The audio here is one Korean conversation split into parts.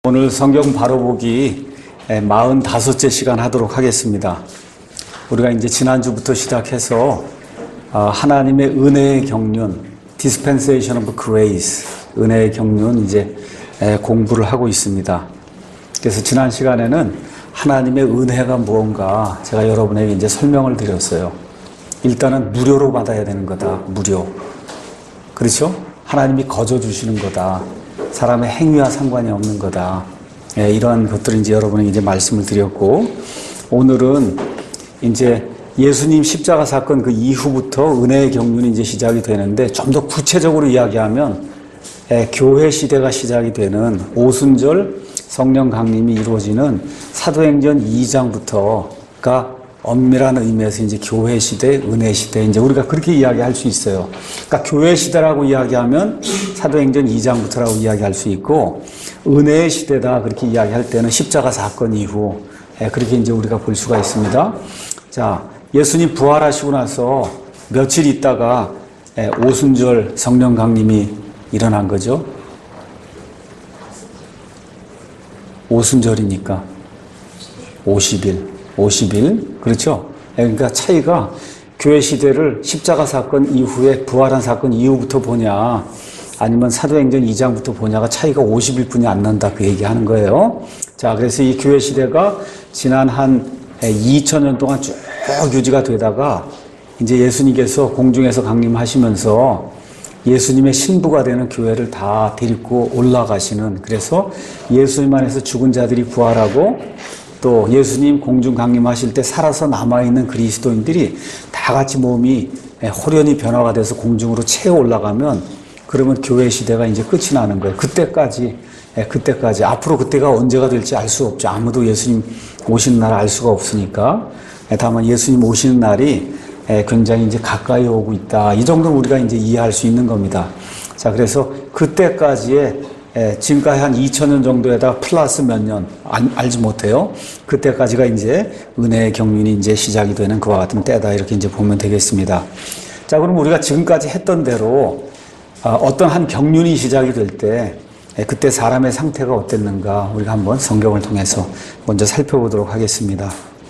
오늘 성경 바로 보기 45째 시간 하도록 하겠습니다. 우리가 이제 지난주부터 시작해서 하나님의 은혜의 경륜, Dispensation of Grace, 은혜의 경륜 이제 공부를 하고 있습니다. 그래서 지난 시간에는 하나님의 은혜가 무언가 제가 여러분에게 이제 설명을 드렸어요. 일단은 무료로 받아야 되는 거다. 무료. 그렇죠? 하나님이 거저 주시는 거다. 사람의 행위와 상관이 없는 거다. 이러한 것들을 이제 여러분에게 이제 말씀을 드렸고, 오늘은 이제 예수님 십자가 사건 그 이후부터 은혜의 경륜이 이제 시작이 되는데, 좀 더 구체적으로 이야기하면 교회 시대가 시작이 되는 오순절 성령 강림이 이루어지는 사도행전 2장부터가 엄밀한 의미에서 이제 교회 시대, 은혜 시대, 이제 우리가 그렇게 이야기할 수 있어요. 그러니까 교회 시대라고 이야기하면 사도행전 2장부터라고 이야기할 수 있고, 은혜의 시대다 그렇게 이야기할 때는 십자가 사건 이후, 그렇게 이제 우리가 볼 수가 있습니다. 자, 예수님 부활하시고 나서 며칠 있다가 오순절 성령 강림이 일어난 거죠. 오순절이니까 50일. 그렇죠? 그러니까 차이가 교회 시대를 십자가 사건 이후에 부활한 사건 이후부터 보냐, 아니면 사도행전 2장부터 보냐가 차이가 50일 뿐이 안 난다, 그 얘기하는 거예요. 자, 그래서 이 교회 시대가 지난 한 2000년 동안 쭉 유지가 되다가 이제 예수님께서 공중에서 강림하시면서 예수님의 신부가 되는 교회를 다 데리고 올라가시는, 그래서 예수님 안에서 죽은 자들이 부활하고 또 예수님 공중 강림하실 때 살아서 남아있는 그리스도인들이 다 같이 몸이 호련히 변화가 돼서 공중으로 채워 올라가면, 그러면 교회 시대가 이제 끝이 나는 거예요. 그때까지 앞으로 그때가 언제가 될지 알 수 없죠. 아무도 예수님 오시는 날 알 수가 없으니까. 다만 예수님 오시는 날이 굉장히 이제 가까이 오고 있다. 이 정도는 우리가 이제 이해할 수 있는 겁니다. 자, 그래서 그때까지의 지금까지 한 2000년 정도에다가 플러스 몇 년, 알지 못해요. 그때까지가 이제 은혜의 경륜이 이제 시작이 되는 그와 같은 때다. 이렇게 이제 보면 되겠습니다. 자, 그럼 우리가 지금까지 했던 대로 어떤 한 경륜이 시작이 될 때 그때 사람의 상태가 어땠는가 우리가 한번 성경을 통해서 먼저 살펴보도록 하겠습니다.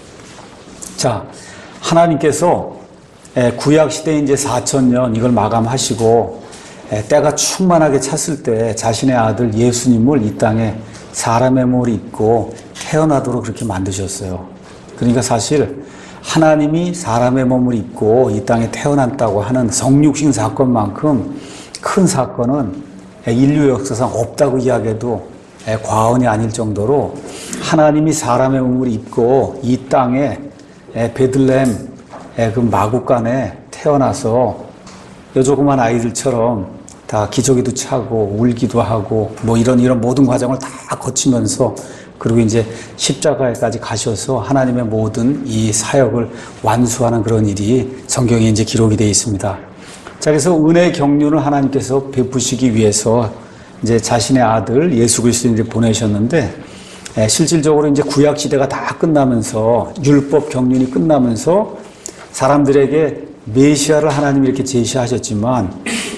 자, 하나님께서 구약시대 이제 4000년 이걸 마감하시고 때가 충만하게 찼을 때 자신의 아들 예수님을 이 땅에 사람의 몸을 입고 태어나도록 그렇게 만드셨어요. 그러니까 사실 하나님이 사람의 몸을 입고 이 땅에 태어났다고 하는 성육신 사건만큼 큰 사건은 인류 역사상 없다고 이야기해도 과언이 아닐 정도로, 하나님이 사람의 몸을 입고 이 땅에 베들레헴 그 마구간에 태어나서 요 조그만 아이들처럼 다 기저귀도 차고 울기도 하고 뭐 이런 모든 과정을 다 거치면서, 그리고 이제 십자가에까지 가셔서 하나님의 모든 이 사역을 완수하는 그런 일이 성경에 이제 기록이 되어 있습니다. 자, 그래서 은혜의 경륜을 하나님께서 베푸시기 위해서 이제 자신의 아들 예수 그리스도를 보내셨는데, 실질적으로 이제 구약 시대가 다 끝나면서, 율법 경륜이 끝나면서 사람들에게 메시아를 하나님이 이렇게 제시하셨지만,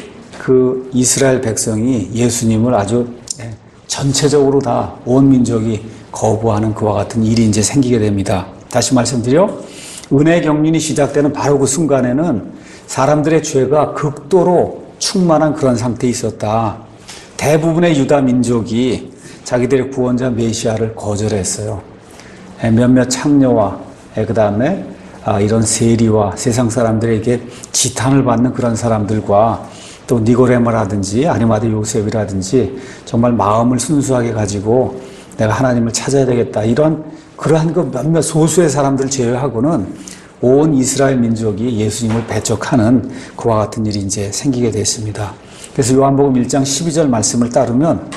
그 이스라엘 백성이 예수님을 아주 전체적으로 다 온 민족이 거부하는 그와 같은 일이 이제 생기게 됩니다. 다시 말씀드려, 은혜의 경륜이 시작되는 바로 그 순간에는 사람들의 죄가 극도로 충만한 그런 상태에 있었다. 대부분의 유다 민족이 자기들의 구원자 메시아를 거절했어요. 몇몇 창녀와 그 다음에 이런 세리와 세상 사람들에게 지탄을 받는 그런 사람들과, 또 니고레모라든지 아리마대 요셉이라든지 정말 마음을 순수하게 가지고 내가 하나님을 찾아야 되겠다, 이런 그러한 그 몇몇 소수의 사람들 제외하고는 온 이스라엘 민족이 예수님을 배척하는 그와 같은 일이 이제 생기게 됐습니다. 그래서 요한복음 1장 12절 말씀을 따르면,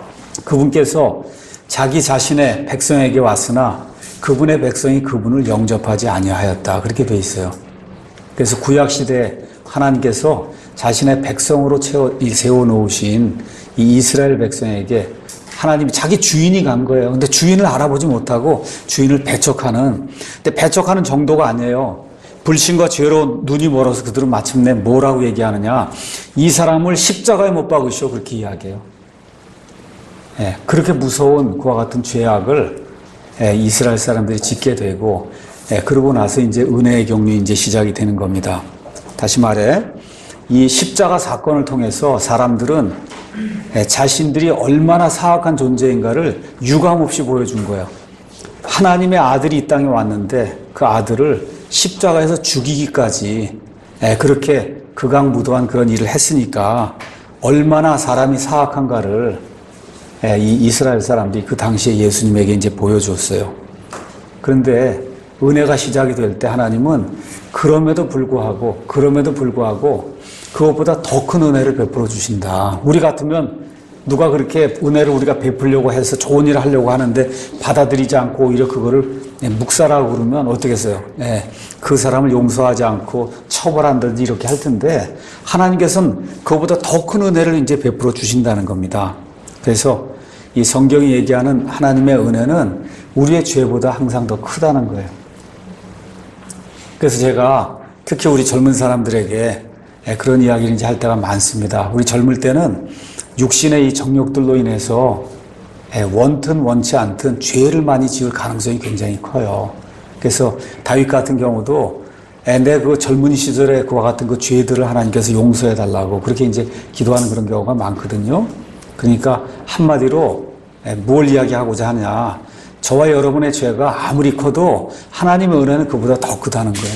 그분께서 자기 자신의 백성에게 왔으나 그분의 백성이 그분을 영접하지 아니하였다, 그렇게 돼 있어요. 그래서 구약시대에 하나님께서 자신의 백성으로 세워놓으신 이 이스라엘 백성에게 하나님이 자기 주인이 간 거예요. 근데 주인을 알아보지 못하고 주인을 배척하는, 근데 배척하는 정도가 아니에요. 불신과 죄로 눈이 멀어서 그들은 마침내 뭐라고 얘기하느냐, 이 사람을 십자가에 못 박으시오, 그렇게 이야기해요. 그렇게 무서운 그와 같은 죄악을 이스라엘 사람들이 짓게 되고, 그러고 나서 이제 은혜의 경륜이 이제 시작이 되는 겁니다. 다시 말해, 이 십자가 사건을 통해서 사람들은 자신들이 얼마나 사악한 존재인가를 유감없이 보여준 거예요. 하나님의 아들이 이 땅에 왔는데 그 아들을 십자가에서 죽이기까지 그렇게 극악무도한 그런 일을 했으니까 얼마나 사람이 사악한가를 이 이스라엘 사람들이 그 당시에 예수님에게 이제 보여줬어요. 그런데 은혜가 시작이 될 때 하나님은 그럼에도 불구하고 그것보다 더 큰 은혜를 베풀어 주신다. 우리 같으면 누가 그렇게 은혜를 우리가 베풀려고 해서 좋은 일을 하려고 하는데 받아들이지 않고 오히려 그거를 묵살하고 그러면 어떻겠어요? 그 사람을 용서하지 않고 처벌한다든지 이렇게 할 텐데 하나님께서는 그것보다 더 큰 은혜를 이제 베풀어 주신다는 겁니다. 그래서 이 성경이 얘기하는 하나님의 은혜는 우리의 죄보다 항상 더 크다는 거예요. 그래서 제가 특히 우리 젊은 사람들에게 그런 이야기를 이제 할 때가 많습니다. 우리 젊을 때는 육신의 이 정욕들로 인해서 원튼 원치 않든 죄를 많이 지을 가능성이 굉장히 커요. 그래서 다윗 같은 경우도 내 그 젊은 시절에 그와 같은 그 죄들을 하나님께서 용서해 달라고 그렇게 이제 기도하는 그런 경우가 많거든요. 그러니까 한마디로 뭘 이야기하고자 하냐. 저와 여러분의 죄가 아무리 커도 하나님의 은혜는 그보다 더 크다는 거예요.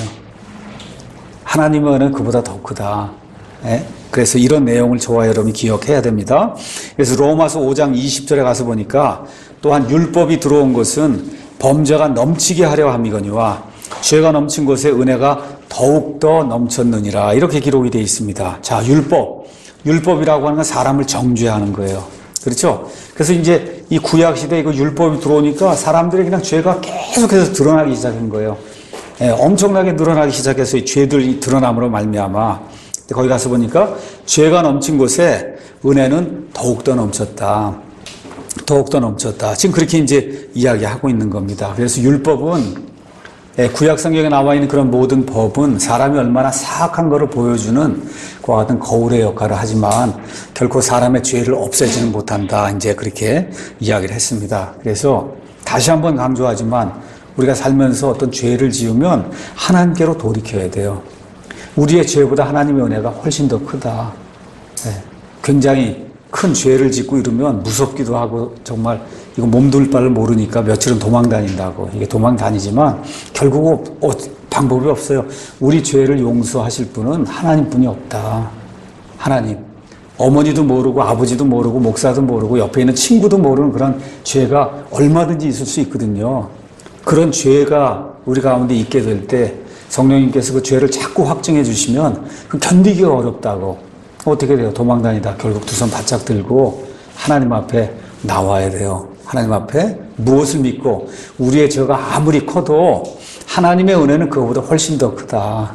하나님의 은혜는 그보다 더 크다. 그래서 이런 내용을 저와 여러분이 기억해야 됩니다. 그래서 로마서 5장 20절에 가서 보니까 또한 율법이 들어온 것은 범죄가 넘치게 하려 함이거니와 죄가 넘친 곳에 은혜가 더욱더 넘쳤느니라. 이렇게 기록이 되어 있습니다. 자, 율법이라고 하는 건 사람을 정죄하는 거예요. 그렇죠? 그래서 이제 이 구약시대에 그 율법이 들어오니까 사람들의 그냥 죄가 계속해서 드러나기 시작한 거예요. 엄청나게 늘어나기 시작해서 이 죄들이 드러남으로 말미암아 거기 가서 보니까 죄가 넘친 곳에 은혜는 더욱더 넘쳤다. 더욱더 넘쳤다. 지금 그렇게 이제 이야기하고 있는 겁니다. 그래서 율법은 구약 성경에 나와 있는 그런 모든 법은 사람이 얼마나 사악한 것을 보여주는 그와 같은 거울의 역할을 하지만 결코 사람의 죄를 없애지는 못한다. 이제 그렇게 이야기를 했습니다. 그래서 다시 한번 강조하지만 우리가 살면서 어떤 죄를 지으면 하나님께로 돌이켜야 돼요. 우리의 죄보다 하나님의 은혜가 훨씬 더 크다. 굉장히 큰 죄를 짓고 이러면 무섭기도 하고 정말 이거 몸둘 바를 모르니까 며칠은 도망 다닌다고. 이게 도망 다니지만 결국 방법이 없어요. 우리 죄를 용서하실 분은 하나님뿐이 없다. 하나님. 어머니도 모르고 아버지도 모르고 목사도 모르고 옆에 있는 친구도 모르는 그런 죄가 얼마든지 있을 수 있거든요. 그런 죄가 우리 가운데 있게 될 때 성령님께서 그 죄를 자꾸 확증해 주시면 그 견디기가 어렵다고. 어떻게 돼요? 도망 다니다 결국 두 손 바짝 들고 하나님 앞에 나와야 돼요. 하나님 앞에 무엇을 믿고 우리의 죄가 아무리 커도 하나님의 은혜는 그거보다 훨씬 더 크다.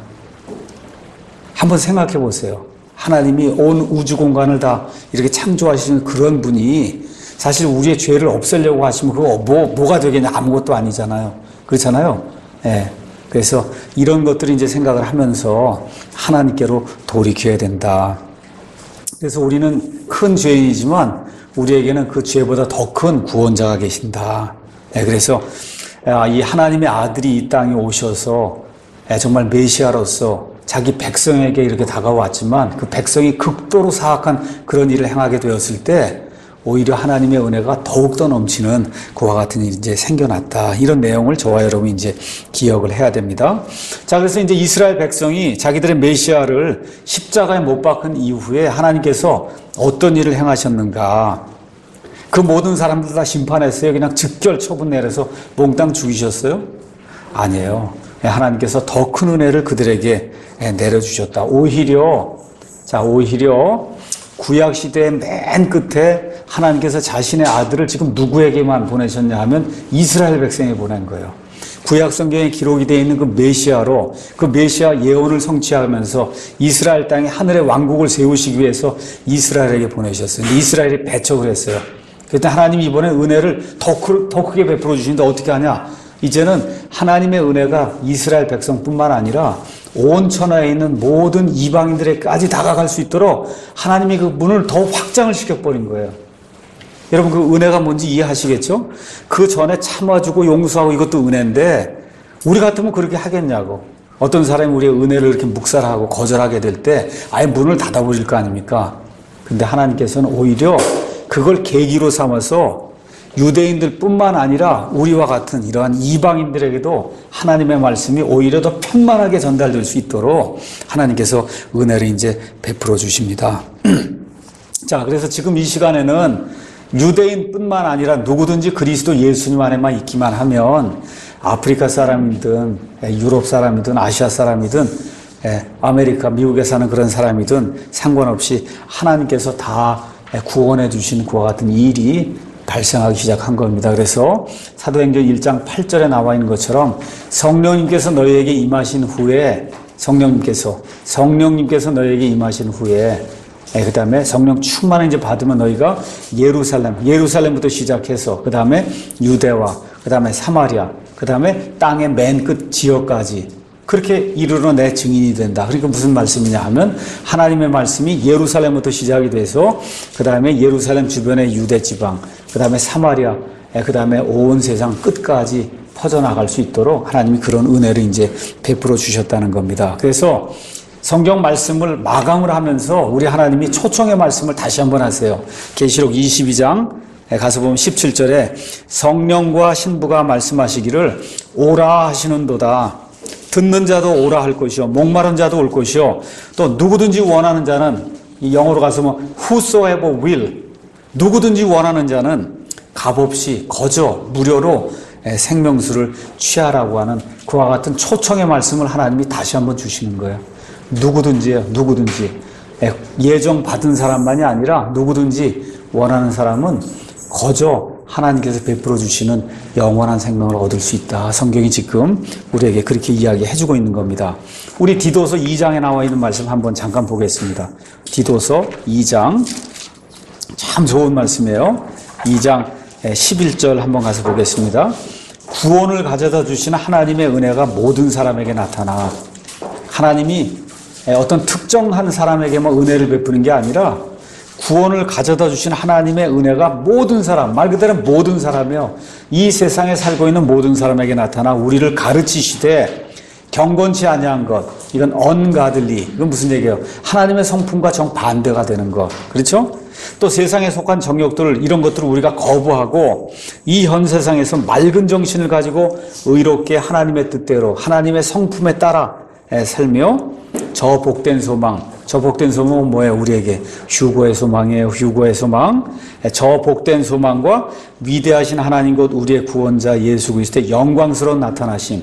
한번 생각해 보세요. 하나님이 온 우주 공간을 다 이렇게 창조하시는 그런 분이 사실 우리의 죄를 없애려고 하시면 그거 뭐가 되겠냐? 아무것도 아니잖아요. 그렇잖아요. 그래서 이런 것들을 이제 생각을 하면서 하나님께로 돌이켜야 된다. 그래서 우리는 큰 죄인이지만 우리에게는 그 죄보다 더 큰 구원자가 계신다. 그래서 이 하나님의 아들이 이 땅에 오셔서 정말 메시아로서 자기 백성에게 이렇게 다가왔지만 그 백성이 극도로 사악한 그런 일을 행하게 되었을 때 오히려 하나님의 은혜가 더욱더 넘치는 그와 같은 일이 이제 생겨났다. 이런 내용을 저와 여러분이 이제 기억을 해야 됩니다. 자, 그래서 이제 이스라엘 백성이 자기들의 메시아를 십자가에 못 박은 이후에 하나님께서 어떤 일을 행하셨는가. 그 모든 사람들 다 심판했어요. 그냥 즉결 처분 내려서 몽땅 죽이셨어요? 아니에요. 하나님께서 더 큰 은혜를 그들에게 내려주셨다. 오히려 구약 시대의 맨 끝에 하나님께서 자신의 아들을 지금 누구에게만 보내셨냐 하면 이스라엘 백성에 보낸 거예요. 구약 성경에 기록이 되어 있는 그 메시아로 그 메시아 예언을 성취하면서 이스라엘 땅에 하늘의 왕국을 세우시기 위해서 이스라엘에게 보내셨어요. 근데 이스라엘이 배척을 했어요. 그때 하나님이 이번에 은혜를 더 크게 베풀어 주시는데 어떻게 하냐? 이제는 하나님의 은혜가 이스라엘 백성뿐만 아니라 온 천하에 있는 모든 이방인들에게까지 다가갈 수 있도록 하나님이 그 문을 더 확장을 시켜버린 거예요. 여러분 그 은혜가 뭔지 이해하시겠죠? 그 전에 참아주고 용서하고 이것도 은혜인데 우리 같으면 그렇게 하겠냐고. 어떤 사람이 우리의 은혜를 이렇게 묵살하고 거절하게 될 때 아예 문을 닫아버릴 거 아닙니까? 근데 하나님께서는 오히려 그걸 계기로 삼아서 유대인들 뿐만 아니라 우리와 같은 이러한 이방인들에게도 하나님의 말씀이 오히려 더 편만하게 전달될 수 있도록 하나님께서 은혜를 이제 베풀어 주십니다. 자, 그래서 지금 이 시간에는 유대인뿐만 아니라 누구든지 그리스도 예수님 안에만 있기만 하면 아프리카 사람이든 유럽 사람이든 아시아 사람이든 아메리카, 미국에 사는 그런 사람이든 상관없이 하나님께서 다 구원해 주시는 그와 같은 일이 발생하기 시작한 겁니다. 그래서 사도행전 1장 8절에 나와 있는 것처럼 성령님께서 너희에게 임하신 후에 성령님께서 너희에게 임하신 후에 그 다음에 성령 충만을 이제 받으면 너희가 예루살렘부터 시작해서 그 다음에 유대와 그 다음에 사마리아 그 다음에 땅의 맨 끝 지역까지 그렇게 이르러 내 증인이 된다. 그러니까 무슨 말씀이냐 하면 하나님의 말씀이 예루살렘부터 시작이 돼서 그 다음에 예루살렘 주변의 유대 지방 그 다음에 사마리아 그 다음에 온 세상 끝까지 퍼져나갈 수 있도록 하나님이 그런 은혜를 이제 베풀어 주셨다는 겁니다. 그래서 성경 말씀을 마감을 하면서 우리 하나님이 초청의 말씀을 다시 한번 하세요. 계시록 22장 가서 보면 17절에 성령과 신부가 말씀하시기를 오라 하시는도다. 듣는 자도 오라 할 것이요 목마른 자도 올 것이요 또 누구든지 원하는 자는 이 영어로 가서 뭐 whosoever will 누구든지 원하는 자는 값없이 거저 무료로 생명수를 취하라고 하는 그와 같은 초청의 말씀을 하나님이 다시 한번 주시는 거예요. 누구든지요. 누구든지. 예정 받은 사람만이 아니라 누구든지 원하는 사람은 거저 하나님께서 베풀어 주시는 영원한 생명을 얻을 수 있다. 성경이 지금 우리에게 그렇게 이야기해 주고 있는 겁니다. 우리 디도서 2장에 나와 있는 말씀 한번 잠깐 보겠습니다. 디도서 2장 참 좋은 말씀이에요. 2장 11절 한번 가서 보겠습니다. 구원을 가져다 주시는 하나님의 은혜가 모든 사람에게 나타나 하나님이 어떤 특정한 사람에게만 은혜를 베푸는 게 아니라 구원을 가져다 주신 하나님의 은혜가 모든 사람, 말 그대로 모든 사람이요. 이 세상에 살고 있는 모든 사람에게 나타나 우리를 가르치시되 경건치 아니한 것. 이건 ungodly. 이건 무슨 얘기예요? 하나님의 성품과 정반대가 되는 것. 그렇죠? 또 세상에 속한 정욕들 이런 것들을 우리가 거부하고 이 현 세상에서 맑은 정신을 가지고 의롭게 하나님의 뜻대로 하나님의 성품에 따라 살며 저 복된 소망은 뭐예요? 우리에게 휴거의 소망이에요. 휴거의 소망. 저 복된 소망과 위대하신 하나님 곧 우리의 구원자 예수 그리스도의 영광스러운 나타나심.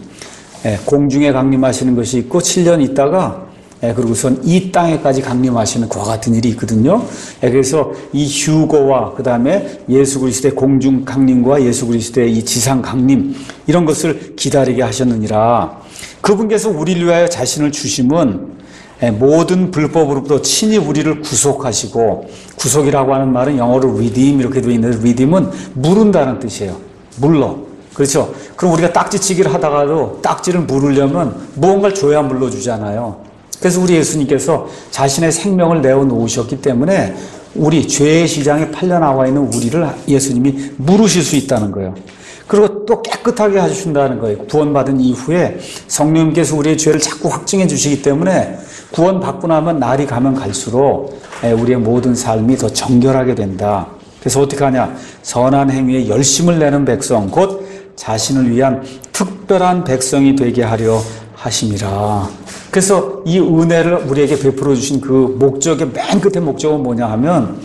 공중에 강림하시는 것이 있고 7년 있다가 그리고선 이 땅에까지 강림하시는 그와 같은 일이 있거든요. 그래서 이 휴거와 그 다음에 예수 그리스도의 공중 강림과 예수 그리스도의 이 지상 강림 이런 것을 기다리게 하셨느니라. 그분께서 우리를 위하여 자신을 주심은 모든 불법으로부터 친히 우리를 구속하시고 구속이라고 하는 말은 영어로 redeem 이렇게 되어 있는데 redeem은 물은다는 뜻이에요. 물러. 그렇죠? 그럼 우리가 딱지치기를 하다가도 딱지를 물으려면 무언가를 줘야 물러주잖아요. 그래서 우리 예수님께서 자신의 생명을 내어놓으셨기 때문에 우리 죄의 시장에 팔려나와 있는 우리를 예수님이 물으실 수 있다는 거예요. 그리고 또 깨끗하게 하신다는 거예요. 구원받은 이후에 성령님께서 우리의 죄를 자꾸 확증해 주시기 때문에 구원받고 나면 날이 가면 갈수록 우리의 모든 삶이 더 정결하게 된다. 그래서 어떻게 하냐? 선한 행위에 열심을 내는 백성, 곧 자신을 위한 특별한 백성이 되게 하려 하심이라. 그래서 이 은혜를 우리에게 베풀어 주신 그 목적의 맨 끝에 목적은 뭐냐 하면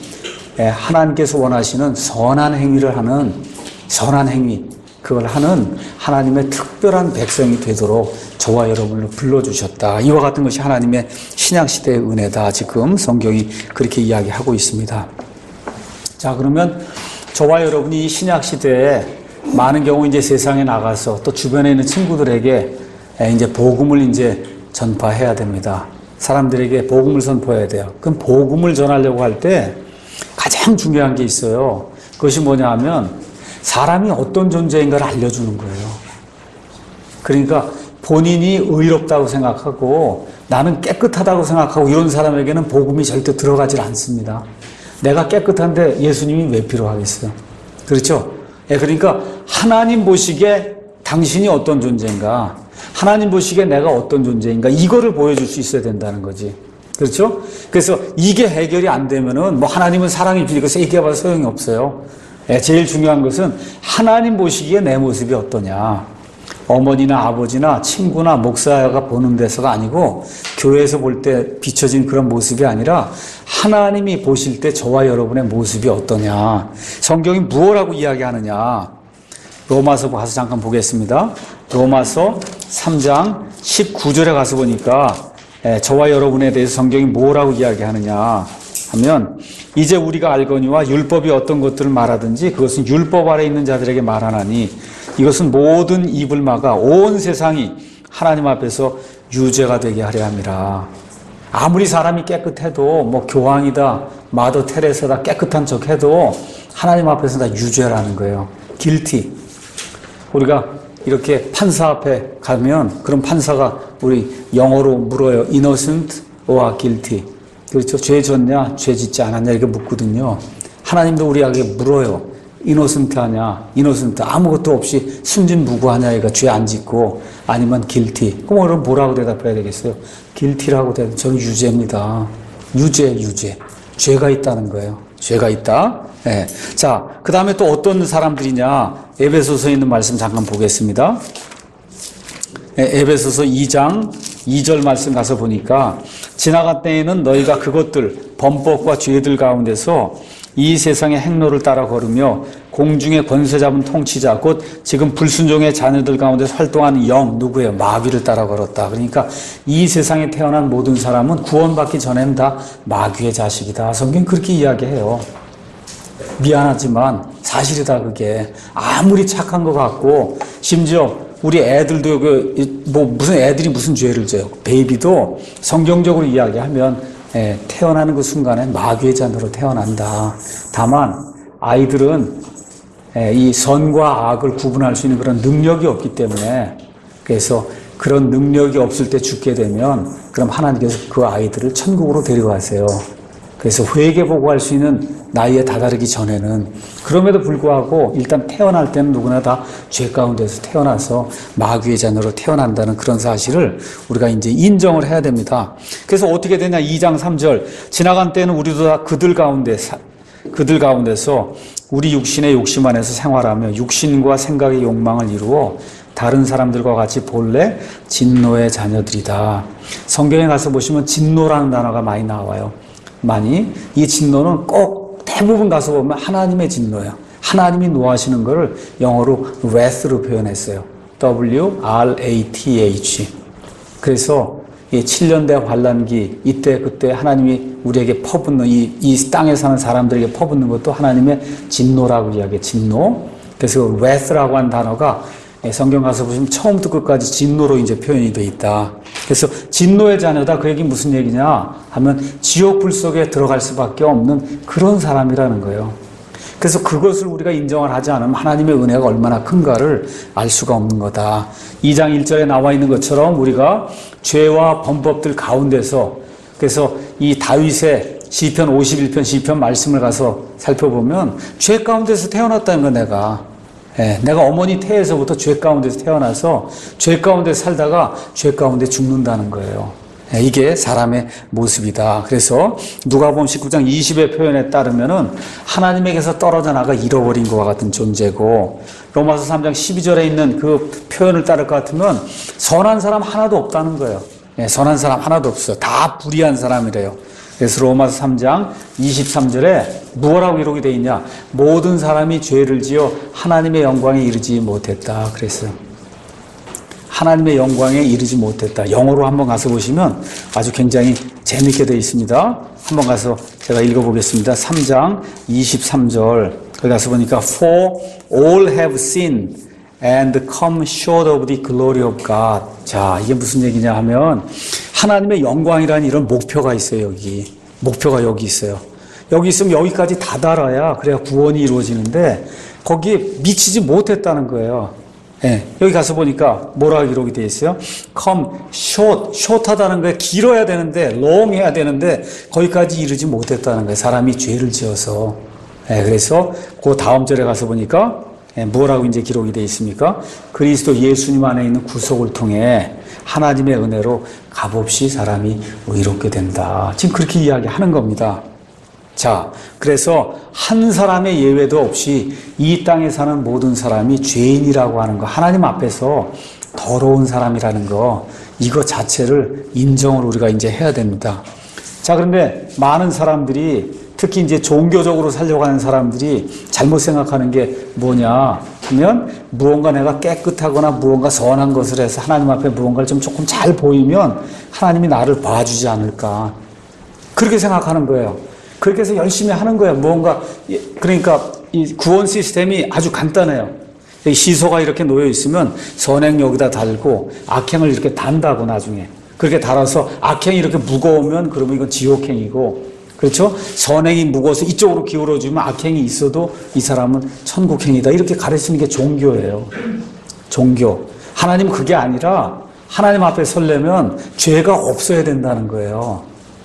하나님께서 원하시는 선한 행위를 하는 선한 행위, 그걸 하는 하나님의 특별한 백성이 되도록 저와 여러분을 불러주셨다. 이와 같은 것이 하나님의 신약시대의 은혜다. 지금 성경이 그렇게 이야기하고 있습니다. 자, 그러면 저와 여러분이 이 신약시대에 많은 경우 이제 세상에 나가서 또 주변에 있는 친구들에게 이제 복음을 이제 전파해야 됩니다. 사람들에게 복음을 선포해야 돼요. 그럼 복음을 전하려고 할 때 가장 중요한 게 있어요. 그것이 뭐냐 하면 사람이 어떤 존재인가를 알려주는 거예요. 그러니까 본인이 의롭다고 생각하고 나는 깨끗하다고 생각하고 이런 사람에게는 복음이 절대 들어가질 않습니다. 내가 깨끗한데 예수님이 왜 필요하겠어요? 그렇죠? 예, 그러니까 하나님 보시기에 당신이 어떤 존재인가, 하나님 보시기에 내가 어떤 존재인가, 이거를 보여줄 수 있어야 된다는 거지. 그렇죠? 그래서 이게 해결이 안 되면은 뭐 하나님은 사랑이 필요해서 얘기해봐도 소용이 없어요. 예, 제일 중요한 것은 하나님 보시기에 내 모습이 어떠냐. 어머니나 아버지나 친구나 목사가 보는 데서가 아니고 교회에서 볼 때 비춰진 그런 모습이 아니라 하나님이 보실 때 저와 여러분의 모습이 어떠냐. 성경이 무엇라고 이야기하느냐. 로마서 가서 잠깐 보겠습니다. 로마서 3장 19절에 가서 보니까 저와 여러분에 대해서 성경이 뭐라고 이야기하느냐 하면, 이제 우리가 알거니와 율법이 어떤 것들을 말하든지 그것은 율법 아래 있는 자들에게 말하나니 이것은 모든 입을 막아 온 세상이 하나님 앞에서 유죄가 되게 하려 함이라. 아무리 사람이 깨끗해도 뭐 교황이다, 마더 테레사다, 깨끗한 척해도 하나님 앞에서 다 유죄라는 거예요. guilty. 우리가 이렇게 판사 앞에 가면 그럼 판사가 우리 영어로 물어요. innocent or guilty. 그렇죠? 죄 졌냐, 죄 짓지 않았냐 이렇게 묻거든요. 하나님도 우리에게 물어요. innocent 하냐, innocent 아무것도 없이 순진무구하냐, 얘가 죄 안 짓고, 아니면 guilty. 그럼 뭐라고 대답해야 되겠어요? guilty라고 대답. 저는 유죄입니다. 유죄. 죄가 있다는 거예요. 죄가 있다. 네. 자, 그 다음에 또 어떤 사람들이냐? 에베소서에 있는 말씀 잠깐 보겠습니다. 에베소서 2장 2절 말씀 가서 보니까, 지나간 때에는 너희가 그것들 범법과 죄들 가운데서 이 세상의 행로를 따라 걸으며 공중의 권세 잡은 통치자 곧 지금 불순종의 자녀들 가운데 활동하는 영 누구예요? 마귀를 따라 걸었다. 그러니까 이 세상에 태어난 모든 사람은 구원받기 전에는 다 마귀의 자식이다. 성경 그렇게 이야기해요. 미안하지만 사실이다. 그게 아무리 착한 것 같고, 심지어 우리 애들도 무슨 애들이 무슨 죄를 져요. 베이비도 성경적으로 이야기하면 태어나는 그 순간에 마귀의 자녀로 태어난다. 다만 아이들은 이 선과 악을 구분할 수 있는 그런 능력이 없기 때문에, 그래서 그런 능력이 없을 때 죽게 되면 그럼 하나님께서 그 아이들을 천국으로 데려가세요. 그래서 회개보고할 수 있는 나이에 다다르기 전에는, 그럼에도 불구하고 일단 태어날 때는 누구나 다 죄 가운데서 태어나서 마귀의 자녀로 태어난다는 그런 사실을 우리가 이제 인정을 해야 됩니다. 그래서 어떻게 되냐? 2장 3절. 지나간 때는 우리도 다 그들 가운데서 우리 육신의 욕심 안에서 생활하며 육신과 생각의 욕망을 이루어 다른 사람들과 같이 본래 진노의 자녀들이다. 성경에 가서 보시면 진노라는 단어가 많이 나와요. 이 진노는 꼭 대부분 가서 보면 하나님의 진노예요. 하나님이 노하시는 것을 영어로 wrath로 표현했어요. W-R-A-T-H. 그래서 이 7년대 환란기, 이때 그때 하나님이 우리에게 퍼붓는 이 땅에 사는 사람들에게 퍼붓는 것도 하나님의 진노라고 이야기해요. 진노. 그래서 wrath라고 한 단어가 성경 가서 보시면 처음부터 끝까지 진노로 이제 표현이 되어 있다. 그래서 진노의 자녀다. 그 얘기 무슨 얘기냐 하면 지옥불 속에 들어갈 수밖에 없는 그런 사람이라는 거예요. 그래서 그것을 우리가 인정을 하지 않으면 하나님의 은혜가 얼마나 큰가를 알 수가 없는 거다. 2장 1절에 나와 있는 것처럼 우리가 죄와 범법들 가운데서, 그래서 이 다윗의 시편 51편 시편 말씀을 가서 살펴보면 죄 가운데서 태어났다는 거. 내가 어머니 태에서부터 죄 가운데서 태어나서 죄 가운데 살다가 죄 가운데 죽는다는 거예요. 이게 사람의 모습이다. 그래서 누가복음 19장 20의 표현에 따르면은 하나님에게서 떨어져 나가 잃어버린 것과 같은 존재고, 로마서 3장 12절에 있는 그 표현을 따를 것 같으면 선한 사람 하나도 없다는 거예요. 선한 사람 하나도 없어요. 다 불의한 사람이래요. 그래서 로마서 3장 23절에 무엇라고 기록이 되어 있냐? 모든 사람이 죄를 지어 하나님의 영광에 이르지 못했다. 그랬어요. 하나님의 영광에 이르지 못했다. 영어로 한번 가서 보시면 아주 굉장히 재밌게 되어 있습니다. 한번 가서 제가 읽어보겠습니다. 3장 23절. 거기 가서 보니까 For all have sinned and come short of the glory of God. 자, 이게 무슨 얘기냐 하면 하나님의 영광이라는 이런 목표가 있어요. 여기 목표가 여기 있어요. 여기 있으면 여기까지 다다라야 그래야 구원이 이루어지는데 거기에 미치지 못했다는 거예요. 예, 여기 가서 보니까 뭐라고 기록이 되어 있어요? come short하다는 거에 길어야 되는데 long 해야 되는데 거기까지 이르지 못했다는 거예요. 사람이 죄를 지어서. 예, 그래서 그 다음 절에 가서 보니까 뭐라고 이제 기록이 되어 있습니까? 그리스도 예수님 안에 있는 구속을 통해 하나님의 은혜로 값없이 사람이 의롭게 된다. 지금 그렇게 이야기하는 겁니다. 자, 그래서 한 사람의 예외도 없이 이 땅에 사는 모든 사람이 죄인이라고 하는 거, 하나님 앞에서 더러운 사람이라는 거, 이거 자체를 인정을 우리가 이제 해야 됩니다. 자, 그런데 많은 사람들이 특히 이제 종교적으로 살려고 하는 사람들이 잘못 생각하는 게 뭐냐 하면 무언가 내가 깨끗하거나 무언가 선한 것을 해서 하나님 앞에 무언가를 좀 조금 잘 보이면 하나님이 나를 봐주지 않을까. 그렇게 생각하는 거예요. 그렇게 해서 열심히 하는 거예요. 무언가, 그러니까 이 구원 시스템이 아주 간단해요. 시소가 이렇게 놓여 있으면 선행 여기다 달고 악행을 이렇게 단다고 나중에. 그렇게 달아서 악행이 이렇게 무거우면 그러면 이건 지옥행이고, 그렇죠? 선행이 무거워서 이쪽으로 기울어지면 악행이 있어도 이 사람은 천국행이다. 이렇게 가르치는 게 종교예요. 종교. 하나님은 그게 아니라 하나님 앞에 서려면 죄가 없어야 된다는 거예요.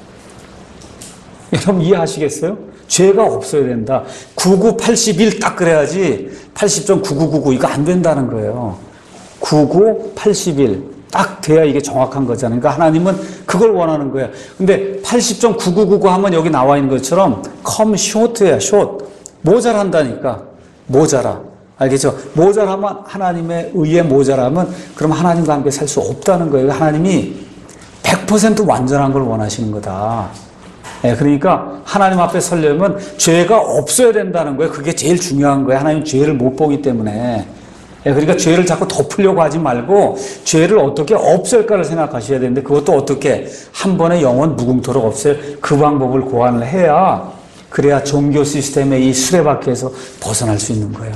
여러분 이해하시겠어요? 죄가 없어야 된다. 99, 81 딱 그래야지 80.9999 이거 안 된다는 거예요. 99, 81 딱 돼야 이게 정확한 거잖아요. 그러니까 하나님은 그걸 원하는 거예요. 근데 80.9999 하면 여기 나와 있는 것처럼 come short야, short. 모자란다니까. 모자라. 알겠죠? 모자라면 하나님의 의에 모자라면 그럼 하나님과 함께 살 수 없다는 거예요. 하나님이 100% 완전한 걸 원하시는 거다. 예, 그러니까 하나님 앞에 서려면 죄가 없어야 된다는 거예요. 그게 제일 중요한 거예요. 하나님 죄를 못 보기 때문에. 예, 그러니까 죄를 자꾸 덮으려고 하지 말고 죄를 어떻게 없앨까를 생각하셔야 되는데 그것도 어떻게 한 번에 영원 무궁토록 없앨 그 방법을 고안을 해야 그래야 종교 시스템의 이 수레바퀴에서 벗어날 수 있는 거예요.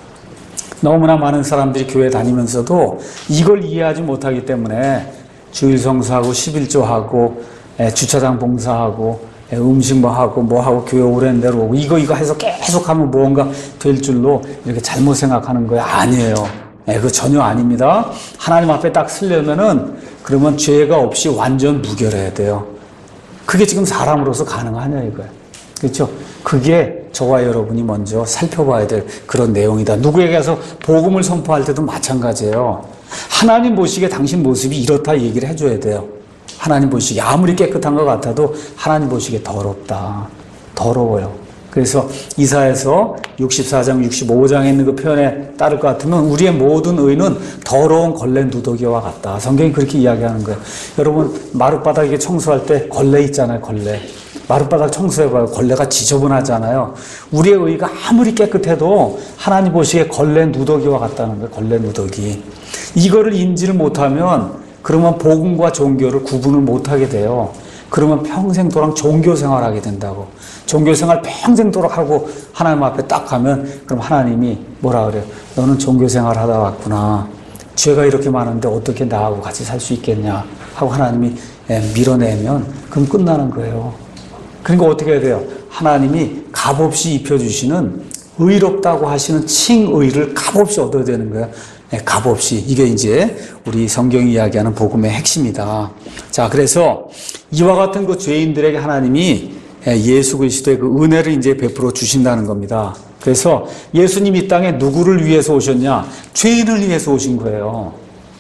너무나 많은 사람들이 교회 다니면서도 이걸 이해하지 못하기 때문에 주일 성수하고 11조하고 주차장 봉사하고 음식 뭐 하고 교회 오랜 대로 오고 이거 해서 계속 하면 무언가 될 줄로 이렇게 잘못 생각하는 거예요. 아니에요. 그거 전혀 아닙니다. 하나님 앞에 딱 서려면은 그러면 죄가 없이 완전 무결해야 돼요. 그게 지금 사람으로서 가능하냐 이거예요. 그렇죠? 그게 저와 여러분이 먼저 살펴봐야 될 그런 내용이다. 누구에게 가서 복음을 선포할 때도 마찬가지예요. 하나님 보시기에 당신 모습이 이렇다 얘기를 해줘야 돼요. 하나님 보시기에 아무리 깨끗한 것 같아도 하나님 보시기에 더럽다. 더러워요. 그래서 이사야서 64장 65장에 있는 그 표현에 따를 것 같으면 우리의 모든 의는 더러운 걸레 누더기와 같다. 성경이 그렇게 이야기하는 거예요. 여러분 마룻바닥에 청소할 때 걸레 있잖아요. 걸레. 마룻바닥 청소해봐요. 걸레가 지저분하잖아요. 우리의 의가 아무리 깨끗해도 하나님 보시기에 걸레 누더기와 같다는 거예요. 걸레 누더기. 이거를 인지를 못하면 그러면 복음과 종교를 구분을 못하게 돼요. 그러면 평생도록 종교 생활하게 된다고. 종교 생활 평생도록 하고 하나님 앞에 딱 가면 그럼 하나님이 뭐라 그래요? 너는 종교 생활 하다 왔구나. 죄가 이렇게 많은데 어떻게 나하고 같이 살 수 있겠냐 하고 하나님이 밀어내면 그럼 끝나는 거예요. 그러니까 어떻게 해야 돼요? 하나님이 값없이 입혀주시는 의롭다고 하시는 칭의를 값없이 얻어야 되는 거예요. 값없이. 이게 이제 우리 성경이 이야기하는 복음의 핵심이다. 자, 그래서 이와 같은 그 죄인들에게 하나님이 예수 그리스도의 그 은혜를 이제 베풀어 주신다는 겁니다. 그래서 예수님이 이 땅에 누구를 위해서 오셨냐? 죄인을 위해서 오신 거예요.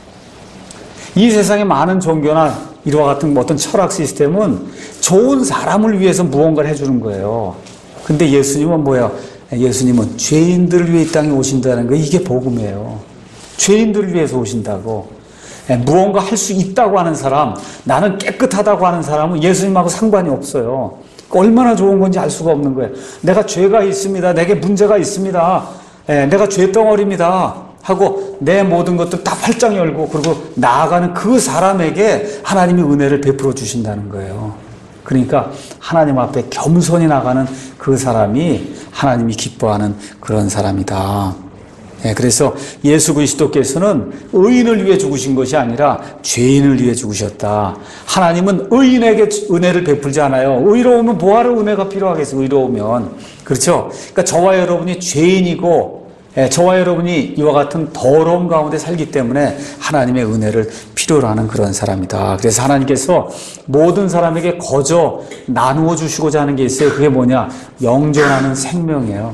이 세상에 많은 종교나 이와 같은 어떤 철학 시스템은 좋은 사람을 위해서 무언가를 해주는 거예요. 근데 예수님은 뭐예요? 예수님은 죄인들을 위해 이 땅에 오신다는 거, 이게 복음이에요. 죄인들을 위해서 오신다고. 무언가 할 수 있다고 하는 사람, 나는 깨끗하다고 하는 사람은 예수님하고 상관이 없어요. 얼마나 좋은 건지 알 수가 없는 거예요. 내가 죄가 있습니다. 내게 문제가 있습니다. 내가 죄덩어리입니다. 하고 내 모든 것들 다 활짝 열고 그리고 나아가는 그 사람에게 하나님이 은혜를 베풀어 주신다는 거예요. 그러니까 하나님 앞에 겸손히 나가는 그 사람이 하나님이 기뻐하는 그런 사람이다. 그래서 예수 그리스도께서는 의인을 위해 죽으신 것이 아니라 죄인을 위해 죽으셨다. 하나님은 의인에게 은혜를 베풀지 않아요. 의로우면 뭐하러 은혜가 필요하겠어요? 의로우면. 그렇죠? 그러니까 저와 여러분이 죄인이고 저와 여러분이 이와 같은 더러움 가운데 살기 때문에 하나님의 은혜를 필요로 하는 그런 사람이다. 그래서 하나님께서 모든 사람에게 거저 나누어 주시고자 하는 게 있어요. 그게 뭐냐? 영존하는 생명이에요.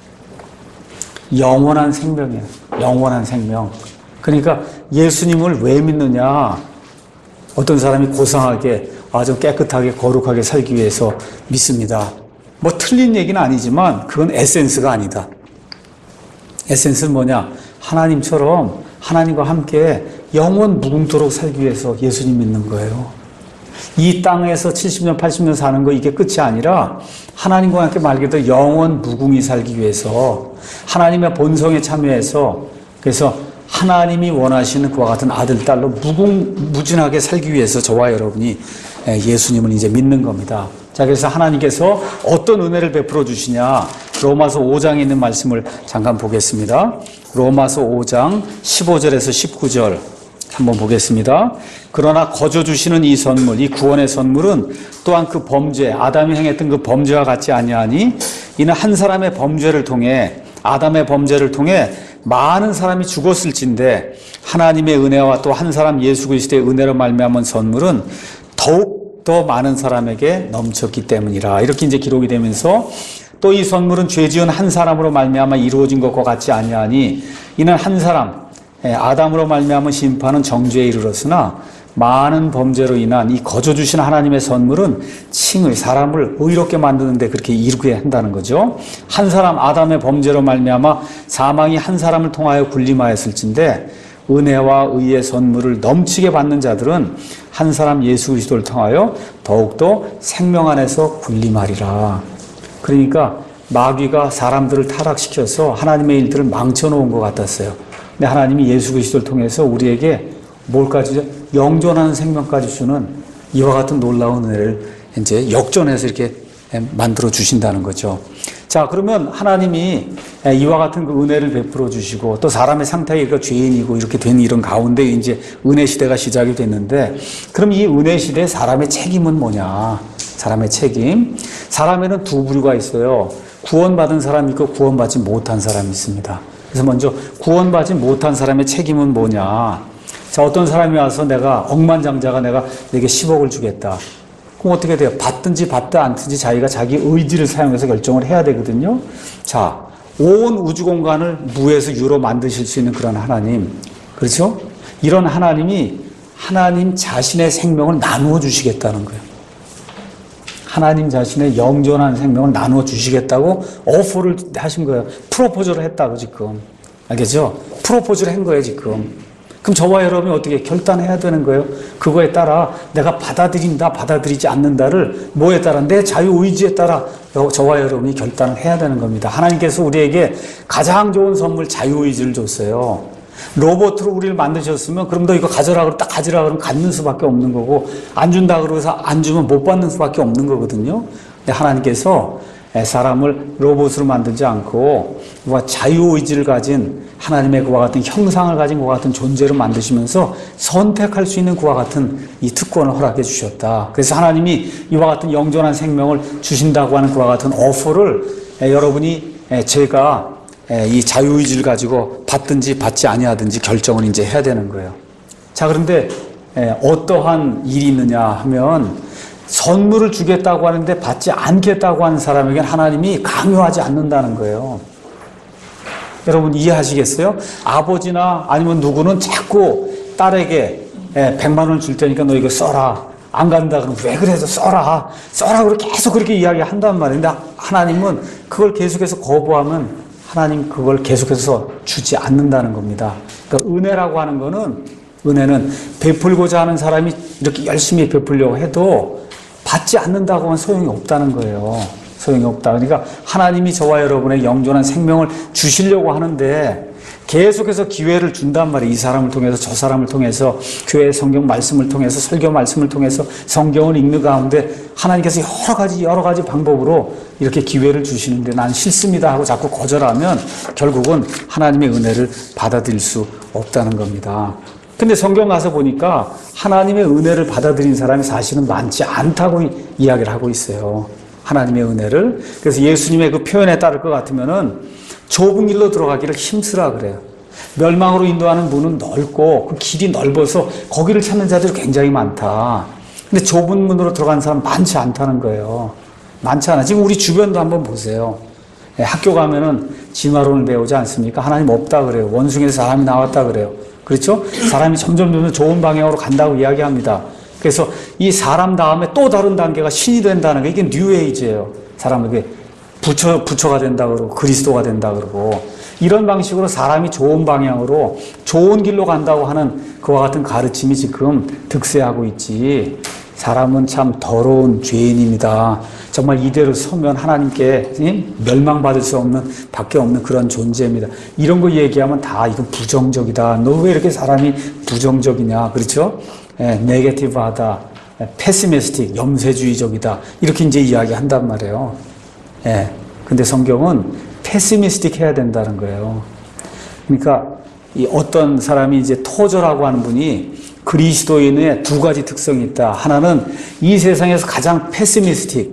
영원한 생명이에요. 영원한 생명. 그러니까 예수님을 왜 믿느냐? 어떤 사람이 고상하게 아주 깨끗하게 거룩하게 살기 위해서 믿습니다. 뭐 틀린 얘기는 아니지만 그건 에센스가 아니다. 에센스는 뭐냐? 하나님처럼 하나님과 함께 영원 무궁토록 살기 위해서 예수님 믿는 거예요. 이 땅에서 70년, 80년 사는 거 이게 끝이 아니라 하나님과 함께 말 그대로 영원 무궁히 살기 위해서 하나님의 본성에 참여해서 그래서 하나님이 원하시는 그와 같은 아들, 딸로 무궁무진하게 살기 위해서 저와 여러분이 예수님을 이제 믿는 겁니다. 자, 그래서 하나님께서 어떤 은혜를 베풀어 주시냐? 로마서 5장에 있는 말씀을 잠깐 보겠습니다. 로마서 5장 15절에서 19절 한번 보겠습니다. 그러나 거저 주시는 이 선물, 이 구원의 선물은 또한 그 범죄, 아담이 행했던 그 범죄와 같지 아니하니 이는 한 사람의 범죄를 통해 아담의 범죄를 통해 많은 사람이 죽었을진데 하나님의 은혜와 또 한 사람 예수 그리스도의 은혜로 말미암은 선물은 더욱 더 많은 사람에게 넘쳤기 때문이라. 이렇게 이제 기록이 되면서 또 이 선물은 죄 지은 한 사람으로 말미암아 이루어진 것과 같지 아니하니 이는 한 사람 아담으로 말미암은 심판은 정죄에 이르렀으나 많은 범죄로 인한 이 거저 주신 하나님의 선물은 칭의 사람을 의롭게 만드는데 그렇게 이루게 한다는 거죠. 한 사람 아담의 범죄로 말미암아 사망이 한 사람을 통하여 군림하였을진데 은혜와 의의 선물을 넘치게 받는 자들은 한 사람 예수 그리스도를 통하여 더욱더 생명 안에서 군림하리라. 그러니까 마귀가 사람들을 타락시켜서 하나님의 일들을 망쳐놓은 것 같았어요. 근데 하나님이 예수 그리스도를 통해서 우리에게 뭘까지 주죠? 영존하는 생명까지 주는 이와 같은 놀라운 은혜를 이제 역전해서 이렇게 만들어 주신다는 거죠. 자, 그러면 하나님이 이와 같은 그 은혜를 베풀어 주시고 또 사람의 상태가 죄인이고 이렇게 된 이런 가운데 이제 은혜 시대가 시작이 됐는데 그럼 이 은혜 시대에 사람의 책임은 뭐냐? 사람의 책임. 사람에는 두 부류가 있어요. 구원받은 사람이 있고 구원받지 못한 사람이 있습니다. 그래서 먼저 구원받지 못한 사람의 책임은 뭐냐? 자, 어떤 사람이 와서 내가 억만장자가 내게 10억을 주겠다. 그럼 어떻게 돼요? 받든지 받지 않든지 자기가 자기 의지를 사용해서 결정을 해야 되거든요. 자, 온 우주 공간을 무에서 유로 만드실 수 있는 그런 하나님. 그렇죠? 이런 하나님이 하나님 자신의 생명을 나누어 주시겠다는 거예요. 하나님 자신의 영존한 생명을 나누어 주시겠다고 오퍼를 하신 거예요. 프로포즈를 했다고 지금. 알겠죠? 프로포즈를 한 거예요, 지금. 그럼 저와 여러분이 어떻게 결단해야 되는 거예요? 그거에 따라 내가 받아들인다, 받아들이지 않는다를 뭐에 따라? 내 자유의지에 따라 저와 여러분이 결단을 해야 되는 겁니다. 하나님께서 우리에게 가장 좋은 선물 자유의지를 줬어요. 로봇으로 우리를 만드셨으면 그럼 너 이거 가져라 그러면 딱 가져라 그러면 갖는 수밖에 없는 거고 안 준다 그러면서 안 주면 못 받는 수밖에 없는 거거든요. 근데 하나님께서 사람을 로봇으로 만들지 않고 자유의지를 가진 하나님의 그와 같은 형상을 가진 그와 같은 존재로 만드시면서 선택할 수 있는 그와 같은 이 특권을 허락해 주셨다. 그래서 하나님이 이와 같은 영존한 생명을 주신다고 하는 그와 같은 오퍼를 여러분이 제가 이 자유의지를 가지고 받든지 받지 아니하든지 결정을 이제 해야 되는 거예요. 자, 그런데 어떠한 일이 있느냐 하면 선물을 주겠다고 하는데 받지 않겠다고 하는 사람에게는 하나님이 강요하지 않는다는 거예요. 여러분 이해하시겠어요? 아버지나 아니면 누구는 자꾸 딸에게 100만 원을 줄 테니까 너 이거 써라. 안 간다 그러면 왜 그래서 써라. 써라 그러고 계속 그렇게 이야기한단 말이에요. 근데 하나님은 그걸 계속해서 거부하면 하나님 그걸 계속해서 주지 않는다는 겁니다. 그러니까 은혜라고 하는 거는 은혜는 베풀고자 하는 사람이 이렇게 열심히 베풀려고 해도 받지 않는다고 하면 소용이 없다는 거예요. 소용이 없다. 그러니까 하나님이 저와 여러분의 영존한 생명을 주시려고 하는데 계속해서 기회를 준단 말이에요. 이 사람을 통해서 저 사람을 통해서 교회 성경 말씀을 통해서 설교 말씀을 통해서 성경을 읽는 가운데 하나님께서 여러 가지 방법으로 이렇게 기회를 주시는데 난 싫습니다 하고 자꾸 거절하면 결국은 하나님의 은혜를 받아들일 수 없다는 겁니다. 근데 성경 가서 보니까 하나님의 은혜를 받아들인 사람이 사실은 많지 않다고 이야기를 하고 있어요. 하나님의 은혜를. 그래서 예수님의 그 표현에 따를 것 같으면은 좁은 길로 들어가기를 힘쓰라 그래요. 멸망으로 인도하는 문은 넓고 그 길이 넓어서 거기를 찾는 자들이 굉장히 많다. 근데 좁은 문으로 들어간 사람 많지 않다는 거예요. 많지 않아. 지금 우리 주변도 한번 보세요. 학교 가면은 진화론을 배우지 않습니까? 하나님 없다 그래요. 원숭이에서 사람이 나왔다 그래요. 그렇죠? 사람이 점점 좋은 방향으로 간다고 이야기합니다. 그래서 이 사람 다음에 또 다른 단계가 신이 된다는 게 이게 뉴에이지예요. 사람에게 부처가 된다 그러고 그리스도가 된다 그러고 이런 방식으로 사람이 좋은 방향으로 좋은 길로 간다고 하는 그와 같은 가르침이 지금 득세하고 있지. 사람은 참 더러운 죄인입니다. 정말 이대로 서면 하나님께 멸망받을 수 없는 밖에 없는 그런 존재입니다. 이런 거 얘기하면 다 이건 부정적이다. 너 왜 이렇게 사람이 부정적이냐. 그렇죠? 네게티브하다. 패시미스틱, 염세주의적이다. 이렇게 이제 이야기한단 말이에요. 근데 성경은 패시미스틱 해야 된다는 거예요. 그러니까 이 어떤 사람이 이제 토저라고 하는 분이 그리스도인의 두 가지 특성이 있다. 하나는 이 세상에서 가장 패시미스틱,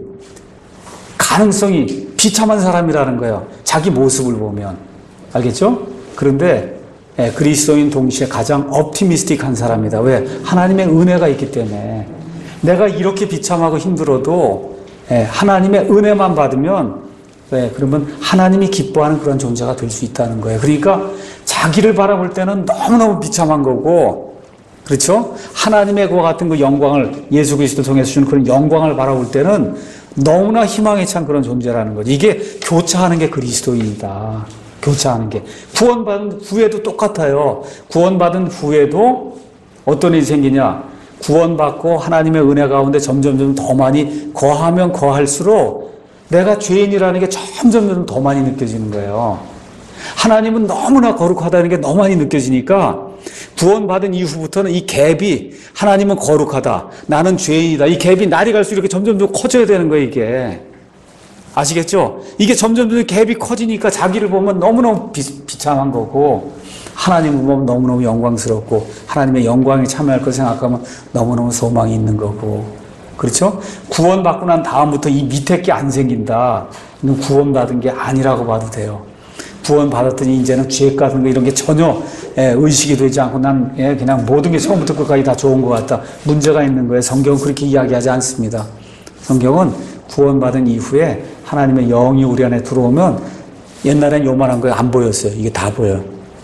가능성이 비참한 사람이라는 거예요. 자기 모습을 보면. 알겠죠? 그런데 그리스도인 동시에 가장 옵티미스틱한 사람이다. 왜? 하나님의 은혜가 있기 때문에. 내가 이렇게 비참하고 힘들어도 하나님의 은혜만 받으면 그러면 하나님이 기뻐하는 그런 존재가 될 수 있다는 거예요. 그러니까 자기를 바라볼 때는 너무너무 비참한 거고, 그렇죠? 하나님의 그와 같은 그 영광을 예수 그리스도를 통해서 주는 그런 영광을 바라볼 때는 너무나 희망에 찬 그런 존재라는 거죠. 이게 교차하는 게 그리스도인이다. 교차하는 게. 구원받은 후에도 똑같아요. 구원받은 후에도 어떤 일이 생기냐? 구원받고 하나님의 은혜 가운데 점점 더 많이 거하면 거할수록 내가 죄인이라는 게 점점 더 많이 느껴지는 거예요. 하나님은 너무나 거룩하다는 게 너무 많이 느껴지니까 구원받은 이후부터는 이 갭이 하나님은 거룩하다. 나는 죄인이다. 이 갭이 날이 갈수록 이렇게 점점 더 커져야 되는 거예요, 이게. 아시겠죠? 이게 점점 더 갭이 커지니까 자기를 보면 너무너무 비참한 거고 하나님을 보면 너무너무 영광스럽고 하나님의 영광에 참여할 걸 생각하면 너무너무 소망이 있는 거고 그렇죠? 구원받고 난 다음부터 이 밑에 게 안 생긴다. 이건 구원받은 게 아니라고 봐도 돼요. 구원받았더니 이제는 죄 같은 거 이런 게 전혀 의식이 되지 않고 난 그냥 모든 게 처음부터 끝까지 다 좋은 것 같다. 문제가 있는 거예요. 성경은 그렇게 이야기하지 않습니다. 성경은 구원받은 이후에 하나님의 영이 우리 안에 들어오면 옛날엔 요만한 거 안 보였어요. 이게 다 보여요.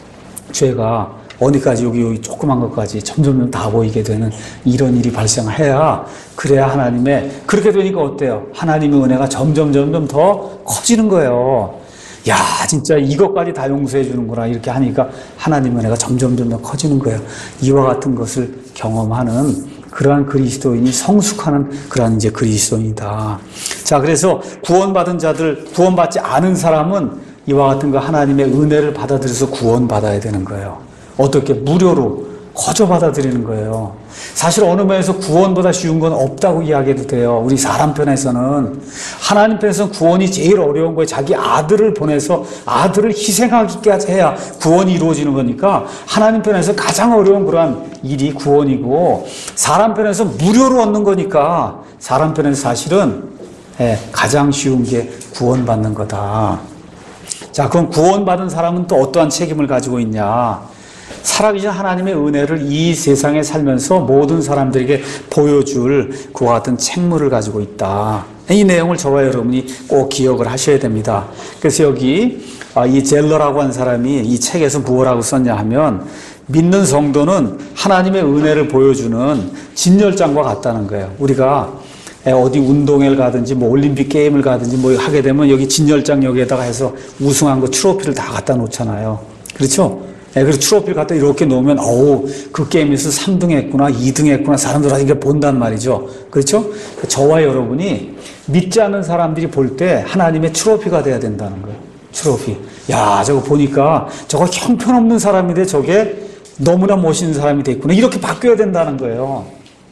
죄가 어디까지 여기 조그만 것까지 점점 다 보이게 되는 이런 일이 발생해야 그래야 하나님의 그렇게 되니까 어때요? 하나님의 은혜가 점점 더 커지는 거예요. 야 진짜 이것까지 다 용서해 주는구나 이렇게 하니까 하나님의 은혜가 점점 더 커지는 거예요. 이와 같은 것을 경험하는 그러한 그리스도인이 성숙하는 그러한 이제 그리스도인이다. 자 그래서 구원받은 자들 구원받지 않은 사람은 이와 같은 거 하나님의 은혜를 받아들여서 구원받아야 되는 거예요. 어떻게? 무료로 거저 받아들이는 거예요. 사실 어느 면에서 구원보다 쉬운 건 없다고 이야기해도 돼요. 우리 사람 편에서는. 하나님 편에서는 구원이 제일 어려운 거예요. 자기 아들을 보내서 아들을 희생하기까지 해야 구원이 이루어지는 거니까 하나님 편에서 가장 어려운 그러한 일이 구원이고 사람 편에서 무료로 얻는 거니까 사람 편에서 사실은 가장 쉬운 게 구원받는 거다. 자, 그럼 구원받은 사람은 또 어떠한 책임을 가지고 있냐? 살아계신 하나님의 은혜를 이 세상에 살면서 모든 사람들에게 보여줄 그와 같은 책무를 가지고 있다. 이 내용을 저와 여러분이 꼭 기억을 하셔야 됩니다. 그래서 여기 이 젤러라고 한 사람이 이 책에서 무엇라고 썼냐 하면 믿는 성도는 하나님의 은혜를 보여주는 진열장과 같다는 거예요. 우리가 어디 운동회를 가든지 뭐 올림픽 게임을 가든지 뭐 하게 되면 여기 진열장 여기에다가 해서 우승한 거 트로피를 다 갖다 놓잖아요. 그렇죠? 그래서 트로피를 갖다 이렇게 놓으면 어우 그 게임에서 3등 했구나 2등 했구나 사람들이 이게 본단 말이죠. 그렇죠? 저와 여러분이 믿지 않는 사람들이 볼 때 하나님의 트로피가 돼야 된다는 거예요. 트로피. 야 저거 보니까 저거 형편없는 사람인데 저게 너무나 멋있는 사람이 됐구나 이렇게 바뀌어야 된다는 거예요.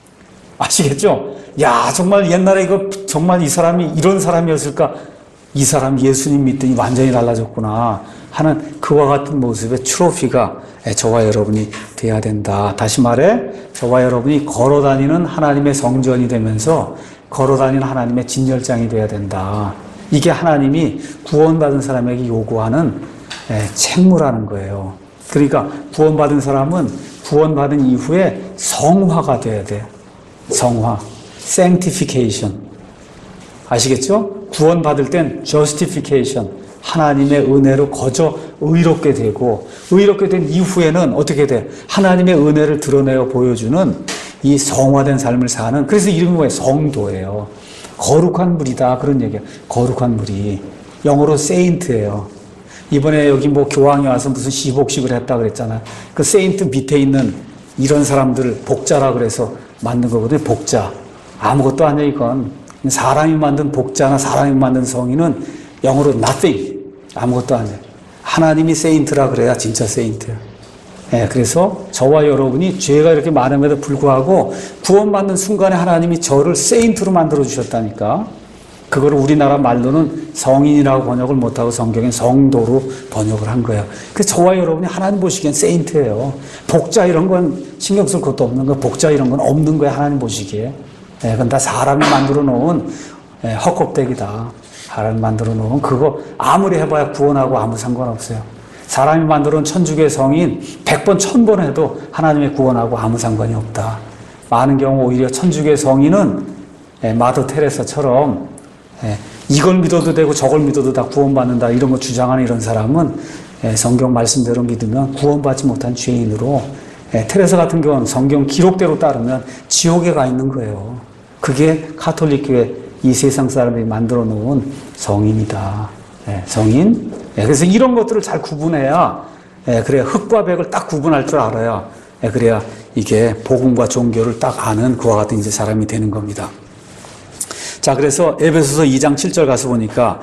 아시겠죠? 야 정말 옛날에 이거 정말 이 사람이 이런 사람이었을까? 이 사람 예수님 믿더니 완전히 달라졌구나 하는 그와 같은 모습의 트로피가 저와 여러분이 돼야 된다. 다시 말해 저와 여러분이 걸어다니는 하나님의 성전이 되면서 걸어다니는 하나님의 진열장이 돼야 된다. 이게 하나님이 구원받은 사람에게 요구하는 책무라는 거예요. 그러니까 구원받은 사람은 구원받은 이후에 성화가 돼야 돼. 성화. sanctification. 아시겠죠? 구원받을 땐 justification. 하나님의 은혜로 거저 의롭게 되고, 의롭게 된 이후에는 어떻게 돼? 하나님의 은혜를 드러내어 보여주는 이 성화된 삶을 사는, 그래서 이름이 뭐예요? 성도예요. 거룩한 무리다. 그런 얘기예요. 거룩한 무리. 영어로 saint예요. 이번에 여기 뭐 교황이 와서 무슨 시복식을 했다 그랬잖아요. 그 세인트 밑에 있는 이런 사람들을 복자라 그래서 만든 거거든요. 복자. 아무것도 아니야, 이건. 사람이 만든 복자나 사람이 만든 성인은 영어로 nothing. 아무것도 아니에요. 하나님이 세인트라 그래야 진짜 세인트예요. 그래서 저와 여러분이 죄가 이렇게 많음에도 불구하고 구원받는 순간에 하나님이 저를 세인트로 만들어 주셨다니까. 그걸 우리나라 말로는 성인이라고 번역을 못하고 성경엔 성도로 번역을 한 거예요. 그래서 저와 여러분이 하나님 보시기엔 세인트예요. 복자 이런 건 신경 쓸 것도 없는 거예요. 복자 이런 건 없는 거예요. 하나님 보시기에. 그건 다 사람이 만들어 놓은 헛껍데기다. 사람이 만들어 놓은 그거 아무리 해봐야 구원하고 아무 상관없어요. 사람이 만들어 놓은 천주교의 성인 100번 1000번 해도 하나님의 구원하고 아무 상관이 없다. 많은 경우 오히려 천주교의 성인은 마더 테레사처럼 이걸 믿어도 되고 저걸 믿어도 다 구원받는다 이런 거 주장하는 이런 사람은 성경 말씀대로 믿으면 구원받지 못한 죄인으로 테레사 같은 경우는 성경 기록대로 따르면 지옥에 가 있는 거예요. 그게 가톨릭 교회 이 세상 사람들이 만들어 놓은 성인이다. 성인. 그래서 이런 것들을 잘 구분해야 그래야 흙과 백을 딱 구분할 줄 알아야 그래야 이게 복음과 종교를 딱 아는 그와 같은 이제 사람이 되는 겁니다. 자, 그래서 에베소서 2장 7절 가서 보니까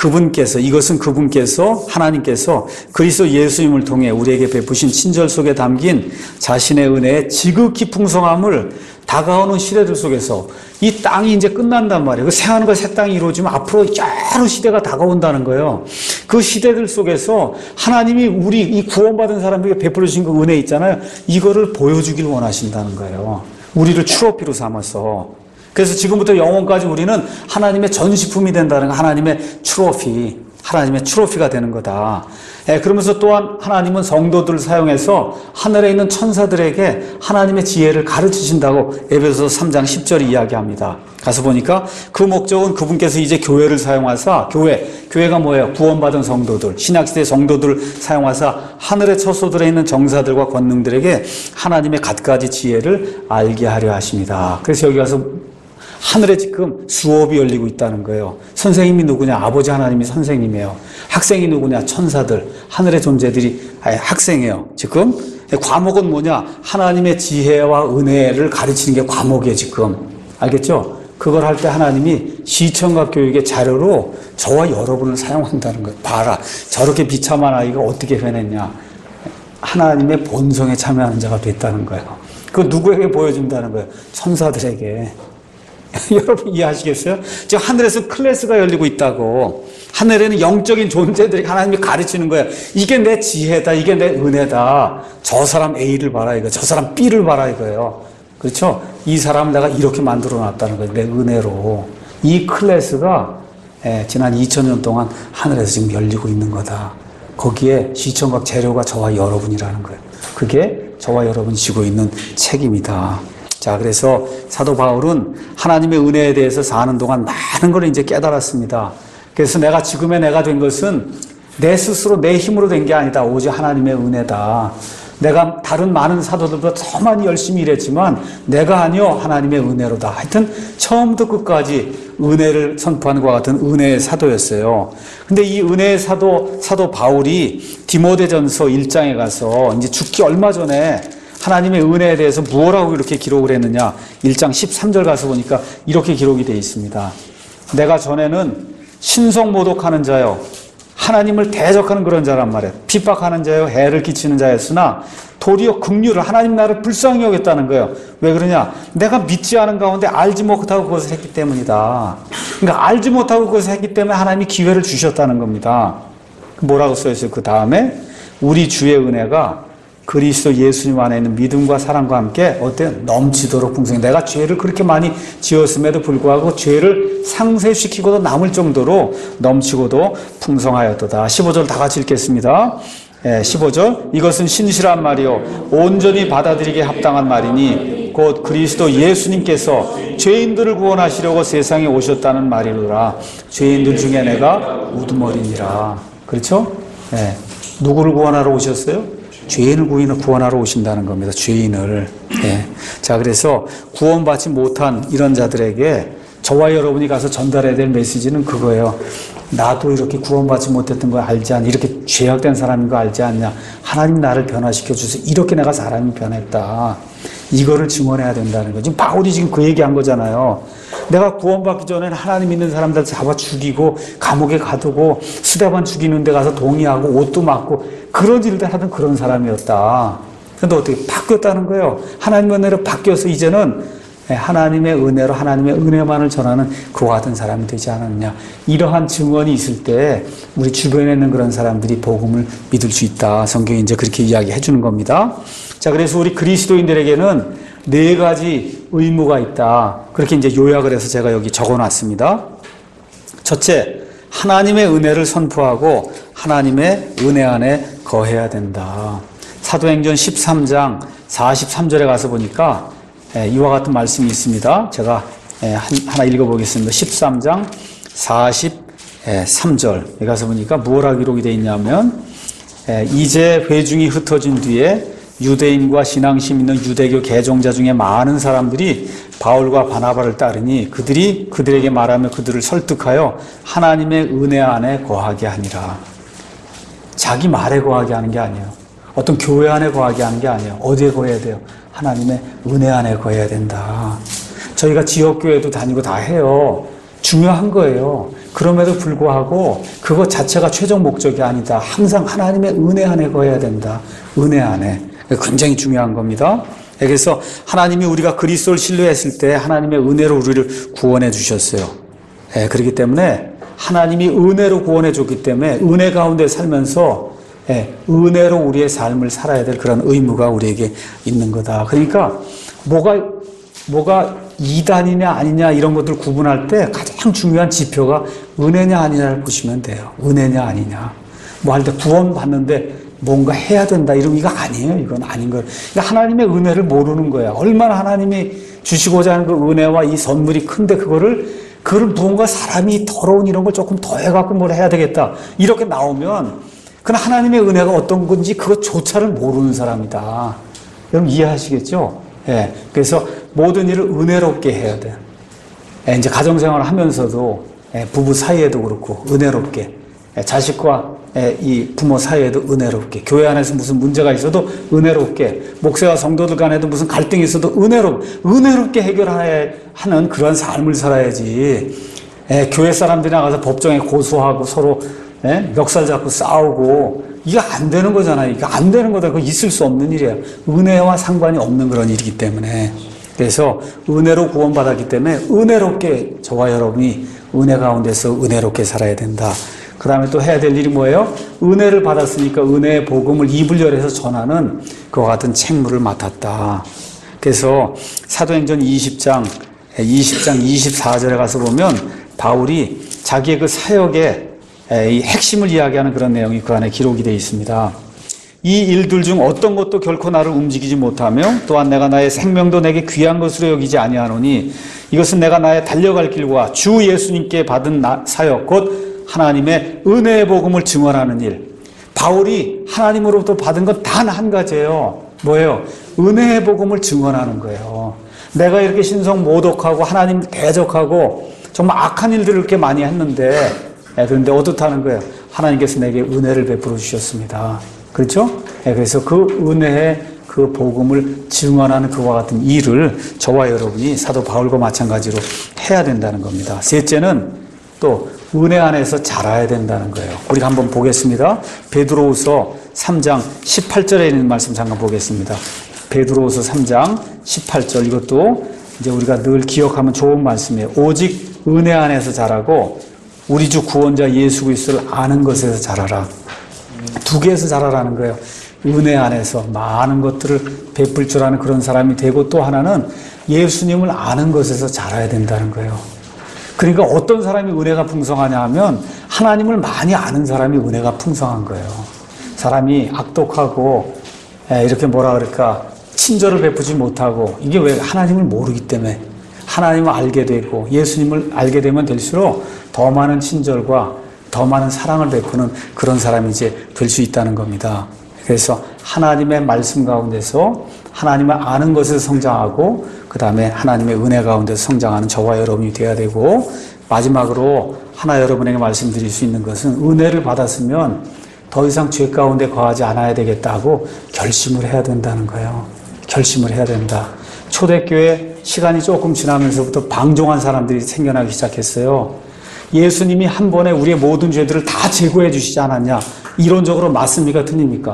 이것은 그분께서 하나님께서 그리스도 예수님을 통해 우리에게 베푸신 친절 속에 담긴 자신의 은혜의 지극히 풍성함을 다가오는 시대들 속에서 이 땅이 이제 끝난단 말이에요. 그 새하늘과 새 땅이 이루어지면 앞으로 여러 시대가 다가온다는 거예요. 그 시대들 속에서 하나님이 우리 이 구원받은 사람에게 베풀어 주신 그 은혜 있잖아요. 이거를 보여주길 원하신다는 거예요. 우리를 트로피로 삼아서. 그래서 지금부터 영원까지 우리는 하나님의 전시품이 된다는 거, 하나님의 트로피가 되는 거다. 그러면서 또한 하나님은 성도들을 사용해서 하늘에 있는 천사들에게 하나님의 지혜를 가르치신다고 에베소서 3장 10절이 이야기합니다. 가서 보니까 그 목적은 그분께서 이제 교회를 사용하사, 교회가 뭐예요? 구원받은 성도들, 신약시대 성도들을 사용하사 하늘의 처소들에 있는 정사들과 권능들에게 하나님의 갖가지 지혜를 알게 하려 하십니다. 그래서 여기 가서 하늘에 지금 수업이 열리고 있다는 거예요. 선생님이 누구냐? 아버지 하나님이 선생님이에요. 학생이 누구냐? 천사들, 하늘의 존재들이 학생이에요. 지금 과목은 뭐냐? 하나님의 지혜와 은혜를 가르치는 게 과목이에요. 지금 알겠죠? 그걸 할 때 하나님이 시청각 교육의 자료로 저와 여러분을 사용한다는 거예요. 봐라, 저렇게 비참한 아이가 어떻게 해냈냐? 하나님의 본성에 참여하는 자가 됐다는 거예요. 그거 누구에게 보여준다는 거예요? 천사들에게. 여러분 이해하시겠어요? 지금 하늘에서 클래스가 열리고 있다고. 하늘에는 영적인 존재들이 하나님이 가르치는 거예요. 이게 내 지혜다. 이게 내 은혜다. 저 사람 A를 봐라 이거. 저 사람 B를 봐라 이거예요. 그렇죠? 이 사람을 내가 이렇게 만들어 놨다는 거예요. 내 은혜로. 이 클래스가 지난 2000년 동안 하늘에서 지금 열리고 있는 거다. 거기에 시청각 재료가 저와 여러분이라는 거예요. 그게 저와 여러분이 지고 있는 책임이다. 자, 그래서 사도 바울은 하나님의 은혜에 대해서 사는 동안 많은 걸 이제 깨달았습니다. 그래서 지금의 내가 된 것은 내 스스로 내 힘으로 된 게 아니다. 오직 하나님의 은혜다. 내가 다른 많은 사도들보다 더 많이 열심히 일했지만 내가 아니요 하나님의 은혜로다. 하여튼 처음부터 끝까지 은혜를 선포하는 것과 같은 은혜의 사도였어요. 근데 이 은혜의 사도 바울이 디모데전서 1장에 가서 이제 죽기 얼마 전에 하나님의 은혜에 대해서 무엇라고 이렇게 기록을 했느냐. 1장 13절 가서 보니까 이렇게 기록이 되어 있습니다. 내가 전에는 신성모독하는 자요, 하나님을 대적하는 그런 자란 말이에요. 핍박하는 자요, 해를 끼치는 자였으나 도리어 긍휼을, 하나님 나를 불쌍히 여겼다는 거예요. 왜 그러냐? 내가 믿지 않은 가운데 알지 못하고 그것을 했기 때문이다. 그러니까 알지 못하고 그것을 했기 때문에 하나님이 기회를 주셨다는 겁니다. 뭐라고 써있어요? 그 다음에 우리 주의 은혜가 그리스도 예수님 안에 있는 믿음과 사랑과 함께 어때요? 넘치도록 풍성해. 내가 죄를 그렇게 많이 지었음에도 불구하고 죄를 상쇄시키고도 남을 정도로 넘치고도 풍성하였도다. 15절 다 같이 읽겠습니다. 15절 이것은 신실한 말이요 온전히 받아들이기에 합당한 말이니 곧 그리스도 예수님께서 죄인들을 구원하시려고 세상에 오셨다는 말이로라. 죄인들 중에 내가 우두머리니라. 그렇죠? 누구를 구원하러 오셨어요? 죄인을 구원하러 오신다는 겁니다. 죄인을. 자, 그래서 구원받지 못한 이런 자들에게 저와 여러분이 가서 전달해야 될 메시지는 그거예요. 나도 이렇게 구원받지 못했던 거 알지 않냐? 이렇게 죄악된 사람인 거 알지 않냐? 하나님 나를 변화시켜 주세요. 이렇게 내가 사람이 변했다. 이거를 증언해야 된다는 거죠. 지금 바울이 지금 그 얘기한 거잖아요. 내가 구원받기 전에는 하나님 있는 사람들 잡아 죽이고 감옥에 가두고 수레반 죽이는 데 가서 동의하고 옷도 맞고 그런 일들 하던 그런 사람이었다. 그런데 어떻게 바뀌었다는 거예요. 하나님의 은혜로 바뀌어서 이제는 하나님의 은혜로 하나님의 은혜만을 전하는 그와 같은 사람이 되지 않았냐. 이러한 증언이 있을 때 우리 주변에 있는 그런 사람들이 복음을 믿을 수 있다. 성경이 이제 그렇게 이야기해 주는 겁니다. 자, 그래서 우리 그리스도인들에게는 4가지 의무가 있다. 그렇게 이제 요약을 해서 제가 여기 적어 놨습니다. 첫째, 하나님의 은혜를 선포하고 하나님의 은혜 안에 거해야 된다. 사도행전 13장 43절에 가서 보니까 이와 같은 말씀이 있습니다. 제가 하나 읽어보겠습니다. 13장 43절. 여기 가서 보니까 뭐라 기록이 되어 있냐면 이제 회중이 흩어진 뒤에 유대인과 신앙심 있는 유대교 개종자 중에 많은 사람들이 바울과 바나바를 따르니 그들이 그들에게 말하며 그들을 설득하여 하나님의 은혜 안에 거하게 하니라. 자기 말에 거하게 하는 게 아니에요. 어떤 교회 안에 거하게 하는 게 아니에요. 어디에 거해야 돼요? 하나님의 은혜 안에 거해야 된다. 저희가 지역교회도 다니고 다 해요. 중요한 거예요. 그럼에도 불구하고 그것 자체가 최종 목적이 아니다. 항상 하나님의 은혜 안에 거해야 된다. 은혜 안에. 굉장히 중요한 겁니다. 그래서 하나님이 우리가 그리스도를 신뢰했을 때 하나님의 은혜로 우리를 구원해 주셨어요. 그렇기 때문에 하나님이 은혜로 구원해 줬기 때문에 은혜 가운데 살면서 은혜로 우리의 삶을 살아야 될 그런 의무가 우리에게 있는 거다. 그러니까 뭐가 이단이냐 아니냐 이런 것들 구분할 때 가장 중요한 지표가 은혜냐 아니냐를 보시면 돼요. 은혜냐 아니냐. 뭐 할 때 구원 받는데 뭔가 해야 된다 이런 이거 아니에요. 이건 아닌 거예요. 그러니까 하나님의 은혜를 모르는 거야. 얼마나 하나님이 주시고자 하는 그 은혜와 이 선물이 큰데 그거를 무언가 사람이 더러운 이런 걸 조금 더 해갖고 뭘 해야 되겠다. 이렇게 나오면 그건 하나님의 은혜가 어떤 건지 그것조차를 모르는 사람이다. 여러분 이해하시겠죠? 그래서 모든 일을 은혜롭게 해야 돼. 이제 가정생활을 하면서도 부부 사이에도 그렇고 은혜롭게 자식과 이 부모 사이에도 은혜롭게 교회 안에서 무슨 문제가 있어도 은혜롭게 목사와 성도들 간에도 무슨 갈등이 있어도 은혜롭게 해결하는 그런 삶을 살아야지. 교회 사람들이 나가서 법정에 고소하고 서로 멱살 잡고 싸우고 이게 안 되는 거잖아요. 이게 안 되는 거다. 그거 있을 수 없는 일이에요. 은혜와 상관이 없는 그런 일이기 때문에. 그래서 은혜로 구원받았기 때문에 은혜롭게 저와 여러분이 은혜 가운데서 은혜롭게 살아야 된다. 그 다음에 또 해야 될 일이 뭐예요? 은혜를 받았으니까 은혜의 복음을 입을 열어서 전하는 그와 같은 책무를 맡았다. 그래서 사도행전 20장 24절에 가서 보면 바울이 자기의 그 사역의 이 핵심을 이야기하는 그런 내용이 그 안에 기록이 되어 있습니다. 이 일들 중 어떤 것도 결코 나를 움직이지 못하며 또한 내가 나의 생명도 내게 귀한 것으로 여기지 아니하노니 이것은 내가 나의 달려갈 길과 주 예수님께 받은 사역 곧 하나님의 은혜의 복음을 증언하는 일. 바울이 하나님으로부터 받은 건 단 한 가지예요. 뭐예요? 은혜의 복음을 증언하는 거예요. 내가 이렇게 신성 모독하고 하나님 대적하고 정말 악한 일들을 이렇게 많이 했는데 그런데 어떻다는 거예요? 하나님께서 내게 은혜를 베풀어 주셨습니다. 그렇죠? 그래서 그 은혜의 그 복음을 증언하는 그와 같은 일을 저와 여러분이 사도 바울과 마찬가지로 해야 된다는 겁니다. 셋째는 또 은혜 안에서 자라야 된다는 거예요. 우리가 한번 보겠습니다. 베드로후서 3장 18절에 있는 말씀 잠깐 보겠습니다. 베드로후서 3장 18절 이것도 이제 우리가 늘 기억하면 좋은 말씀이에요. 오직 은혜 안에서 자라고 우리 주 구원자 예수 그리스도를 아는 것에서 자라라. 두 개에서 자라라는 거예요. 은혜 안에서 많은 것들을 베풀 줄 아는 그런 사람이 되고, 또 하나는 예수님을 아는 것에서 자라야 된다는 거예요. 그러니까 어떤 사람이 은혜가 풍성하냐 하면 하나님을 많이 아는 사람이 은혜가 풍성한 거예요. 사람이 악독하고 이렇게 뭐라 그럴까 친절을 베푸지 못하고, 이게 왜? 하나님을 모르기 때문에. 하나님을 알게 되고 예수님을 알게 되면 될수록 더 많은 친절과 더 많은 사랑을 베푸는 그런 사람이 이제 될 수 있다는 겁니다. 그래서 하나님의 말씀 가운데서 하나님을 아는 것에서 성장하고, 그 다음에 하나님의 은혜 가운데서 성장하는 저와 여러분이 되어야 되고, 마지막으로 하나 여러분에게 말씀드릴 수 있는 것은, 은혜를 받았으면 더 이상 죄 가운데 거하지 않아야 되겠다고 결심을 해야 된다는 거예요. 결심을 해야 된다. 초대교회 시간이 조금 지나면서부터 방종한 사람들이 생겨나기 시작했어요. 예수님이 한 번에 우리의 모든 죄들을 다 제거해 주시지 않았냐? 이론적으로 맞습니까? 틀립니까?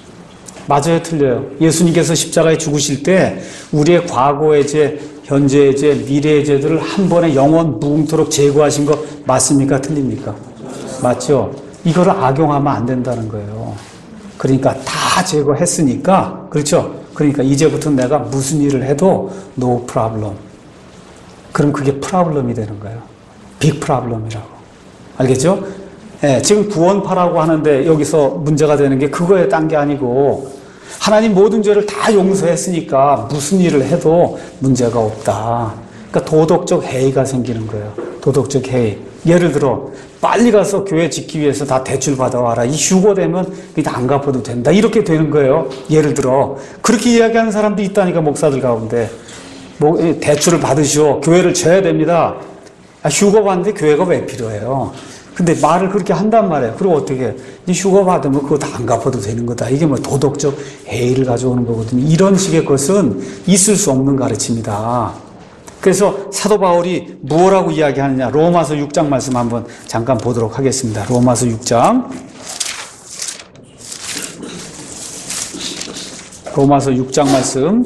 맞아요, 틀려요. 예수님께서 십자가에 죽으실 때 우리의 과거의 죄, 현재의 죄, 미래의 죄들을 한 번에 영원 무궁토록 제거하신 거 맞습니까? 틀립니까? 맞죠? 이거를 악용하면 안 된다는 거예요. 그러니까 다 제거했으니까, 그렇죠? 그러니까 이제부터 내가 무슨 일을 해도 no problem. 그럼 그게 프로블럼이 되는 거예요. 빅 프로블럼이라고. 알겠죠? 예, 지금 구원파라고 하는데 여기서 문제가 되는 게 그거에 딴 게 아니고, 하나님 모든 죄를 다 용서했으니까 무슨 일을 해도 문제가 없다. 그러니까 도덕적 해이가 생기는 거예요. 도덕적 해이. 예를 들어 빨리 가서 교회 짓기 위해서 다 대출 받아와라. 이 휴고되면 다 안 갚아도 된다. 이렇게 되는 거예요. 예를 들어 그렇게 이야기하는 사람도 있다니까, 목사들 가운데. 뭐 대출을 받으시오. 교회를 져야 됩니다. 휴거 받는데 교회가 왜 필요해요? 근데 말을 그렇게 한단 말이에요. 그리고 어떻게 휴거 받으면 그거 다 안 갚아도 되는 거다. 이게 뭐 도덕적 해이를 가져오는 거거든요. 이런 식의 것은 있을 수 없는 가르침이다. 그래서 사도 바울이 뭐라고 이야기하느냐, 로마서 6장 말씀 한번 잠깐 보도록 하겠습니다. 로마서 6장. 로마서 6장 말씀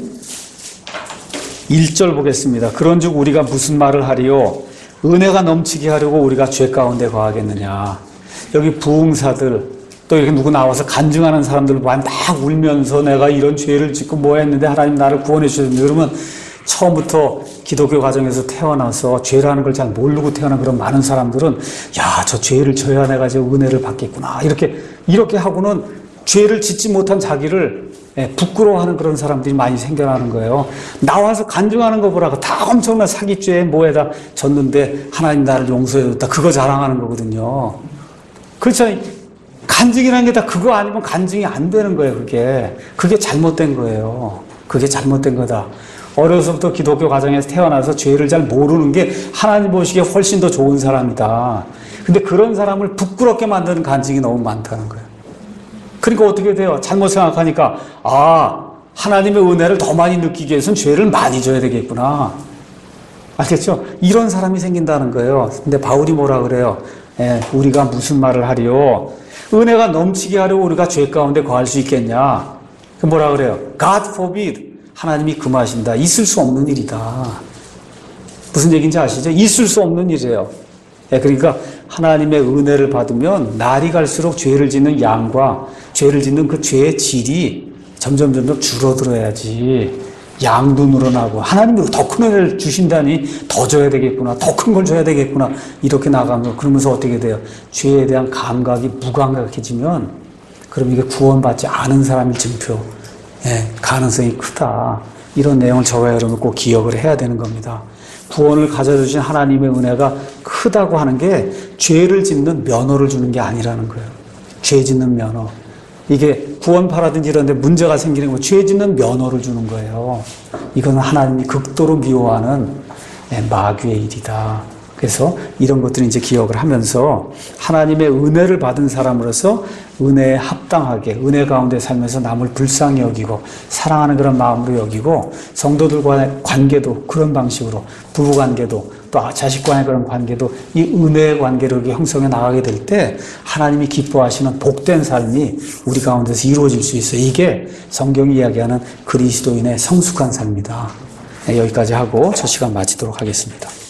1절 보겠습니다. 그런즉 우리가 무슨 말을 하리요? 은혜가 넘치게 하려고 우리가 죄 가운데 거하겠느냐. 여기 부흥사들, 또 이렇게 누구 나와서 간증하는 사람들 보면 막 울면서 내가 이런 죄를 짓고 뭐 했는데 하나님 나를 구원해 주셨는데, 그러면 처음부터 기독교 가정에서 태어나서 죄라는 걸 잘 모르고 태어난 그런 많은 사람들은, 야, 저 죄를 져야 내가 저 은혜를 받겠구나. 이렇게 하고는 죄를 짓지 못한 자기를 부끄러워하는 그런 사람들이 많이 생겨나는 거예요. 나와서 간증하는 거 보라고 다 엄청난 사기죄에 뭐에다 졌는데 하나님 나를 용서해줬다. 그거 자랑하는 거거든요. 그렇죠? 간증이라는 게 다 그거 아니면 간증이 안 되는 거예요. 그게 잘못된 거예요. 그게 잘못된 거다. 어려서부터 기독교 가정에서 태어나서 죄를 잘 모르는 게 하나님 보시기에 훨씬 더 좋은 사람이다. 근데 그런 사람을 부끄럽게 만드는 간증이 너무 많다는 거예요. 그러니까 어떻게 돼요? 잘못 생각하니까, 하나님의 은혜를 더 많이 느끼기 위해서는 죄를 많이 져야 되겠구나. 알겠죠? 이런 사람이 생긴다는 거예요. 근데 바울이 뭐라 그래요? 우리가 무슨 말을 하리요? 은혜가 넘치게 하려고 우리가 죄 가운데 거할 수 있겠냐? 뭐라 그래요? God forbid. 하나님이 금하신다. 있을 수 없는 일이다. 무슨 얘기인지 아시죠? 있을 수 없는 일이에요. 그러니까 하나님의 은혜를 받으면 날이 갈수록 죄를 짓는 양과 죄를 짓는 그 죄의 질이 점점 줄어들어야지. 양도 늘어나고, 하나님이 더 큰 은혜를 주신다니 더 줘야 되겠구나, 더 큰 걸 줘야 되겠구나, 이렇게 나가면, 그러면서 어떻게 돼요? 죄에 대한 감각이 무감각해지면, 그럼 이게 구원받지 않은 사람일 증표, 가능성이 크다. 이런 내용을 저와 여러분 꼭 기억을 해야 되는 겁니다. 구원을 가져주신 하나님의 은혜가 크다고 하는 게 죄를 짓는 면허를 주는 게 아니라는 거예요. 죄 짓는 면허. 이게 구원파라든지 이런 데 문제가 생기는 거, 죄 짓는 면허를 주는 거예요. 이건 하나님이 극도로 미워하는 마귀의 일이다. 그래서 이런 것들을 이제 기억을 하면서 하나님의 은혜를 받은 사람으로서 은혜에 합당하게 은혜 가운데 살면서 남을 불쌍히 여기고 사랑하는 그런 마음으로 여기고, 성도들과의 관계도 그런 방식으로, 부부 관계도 또 자식과의 그런 관계도 이 은혜의 관계로 형성해 나가게 될 때 하나님이 기뻐하시는 복된 삶이 우리 가운데서 이루어질 수 있어요. 이게 성경이 이야기하는 그리스도인의 성숙한 삶이다. 여기까지 하고 첫 시간 마치도록 하겠습니다.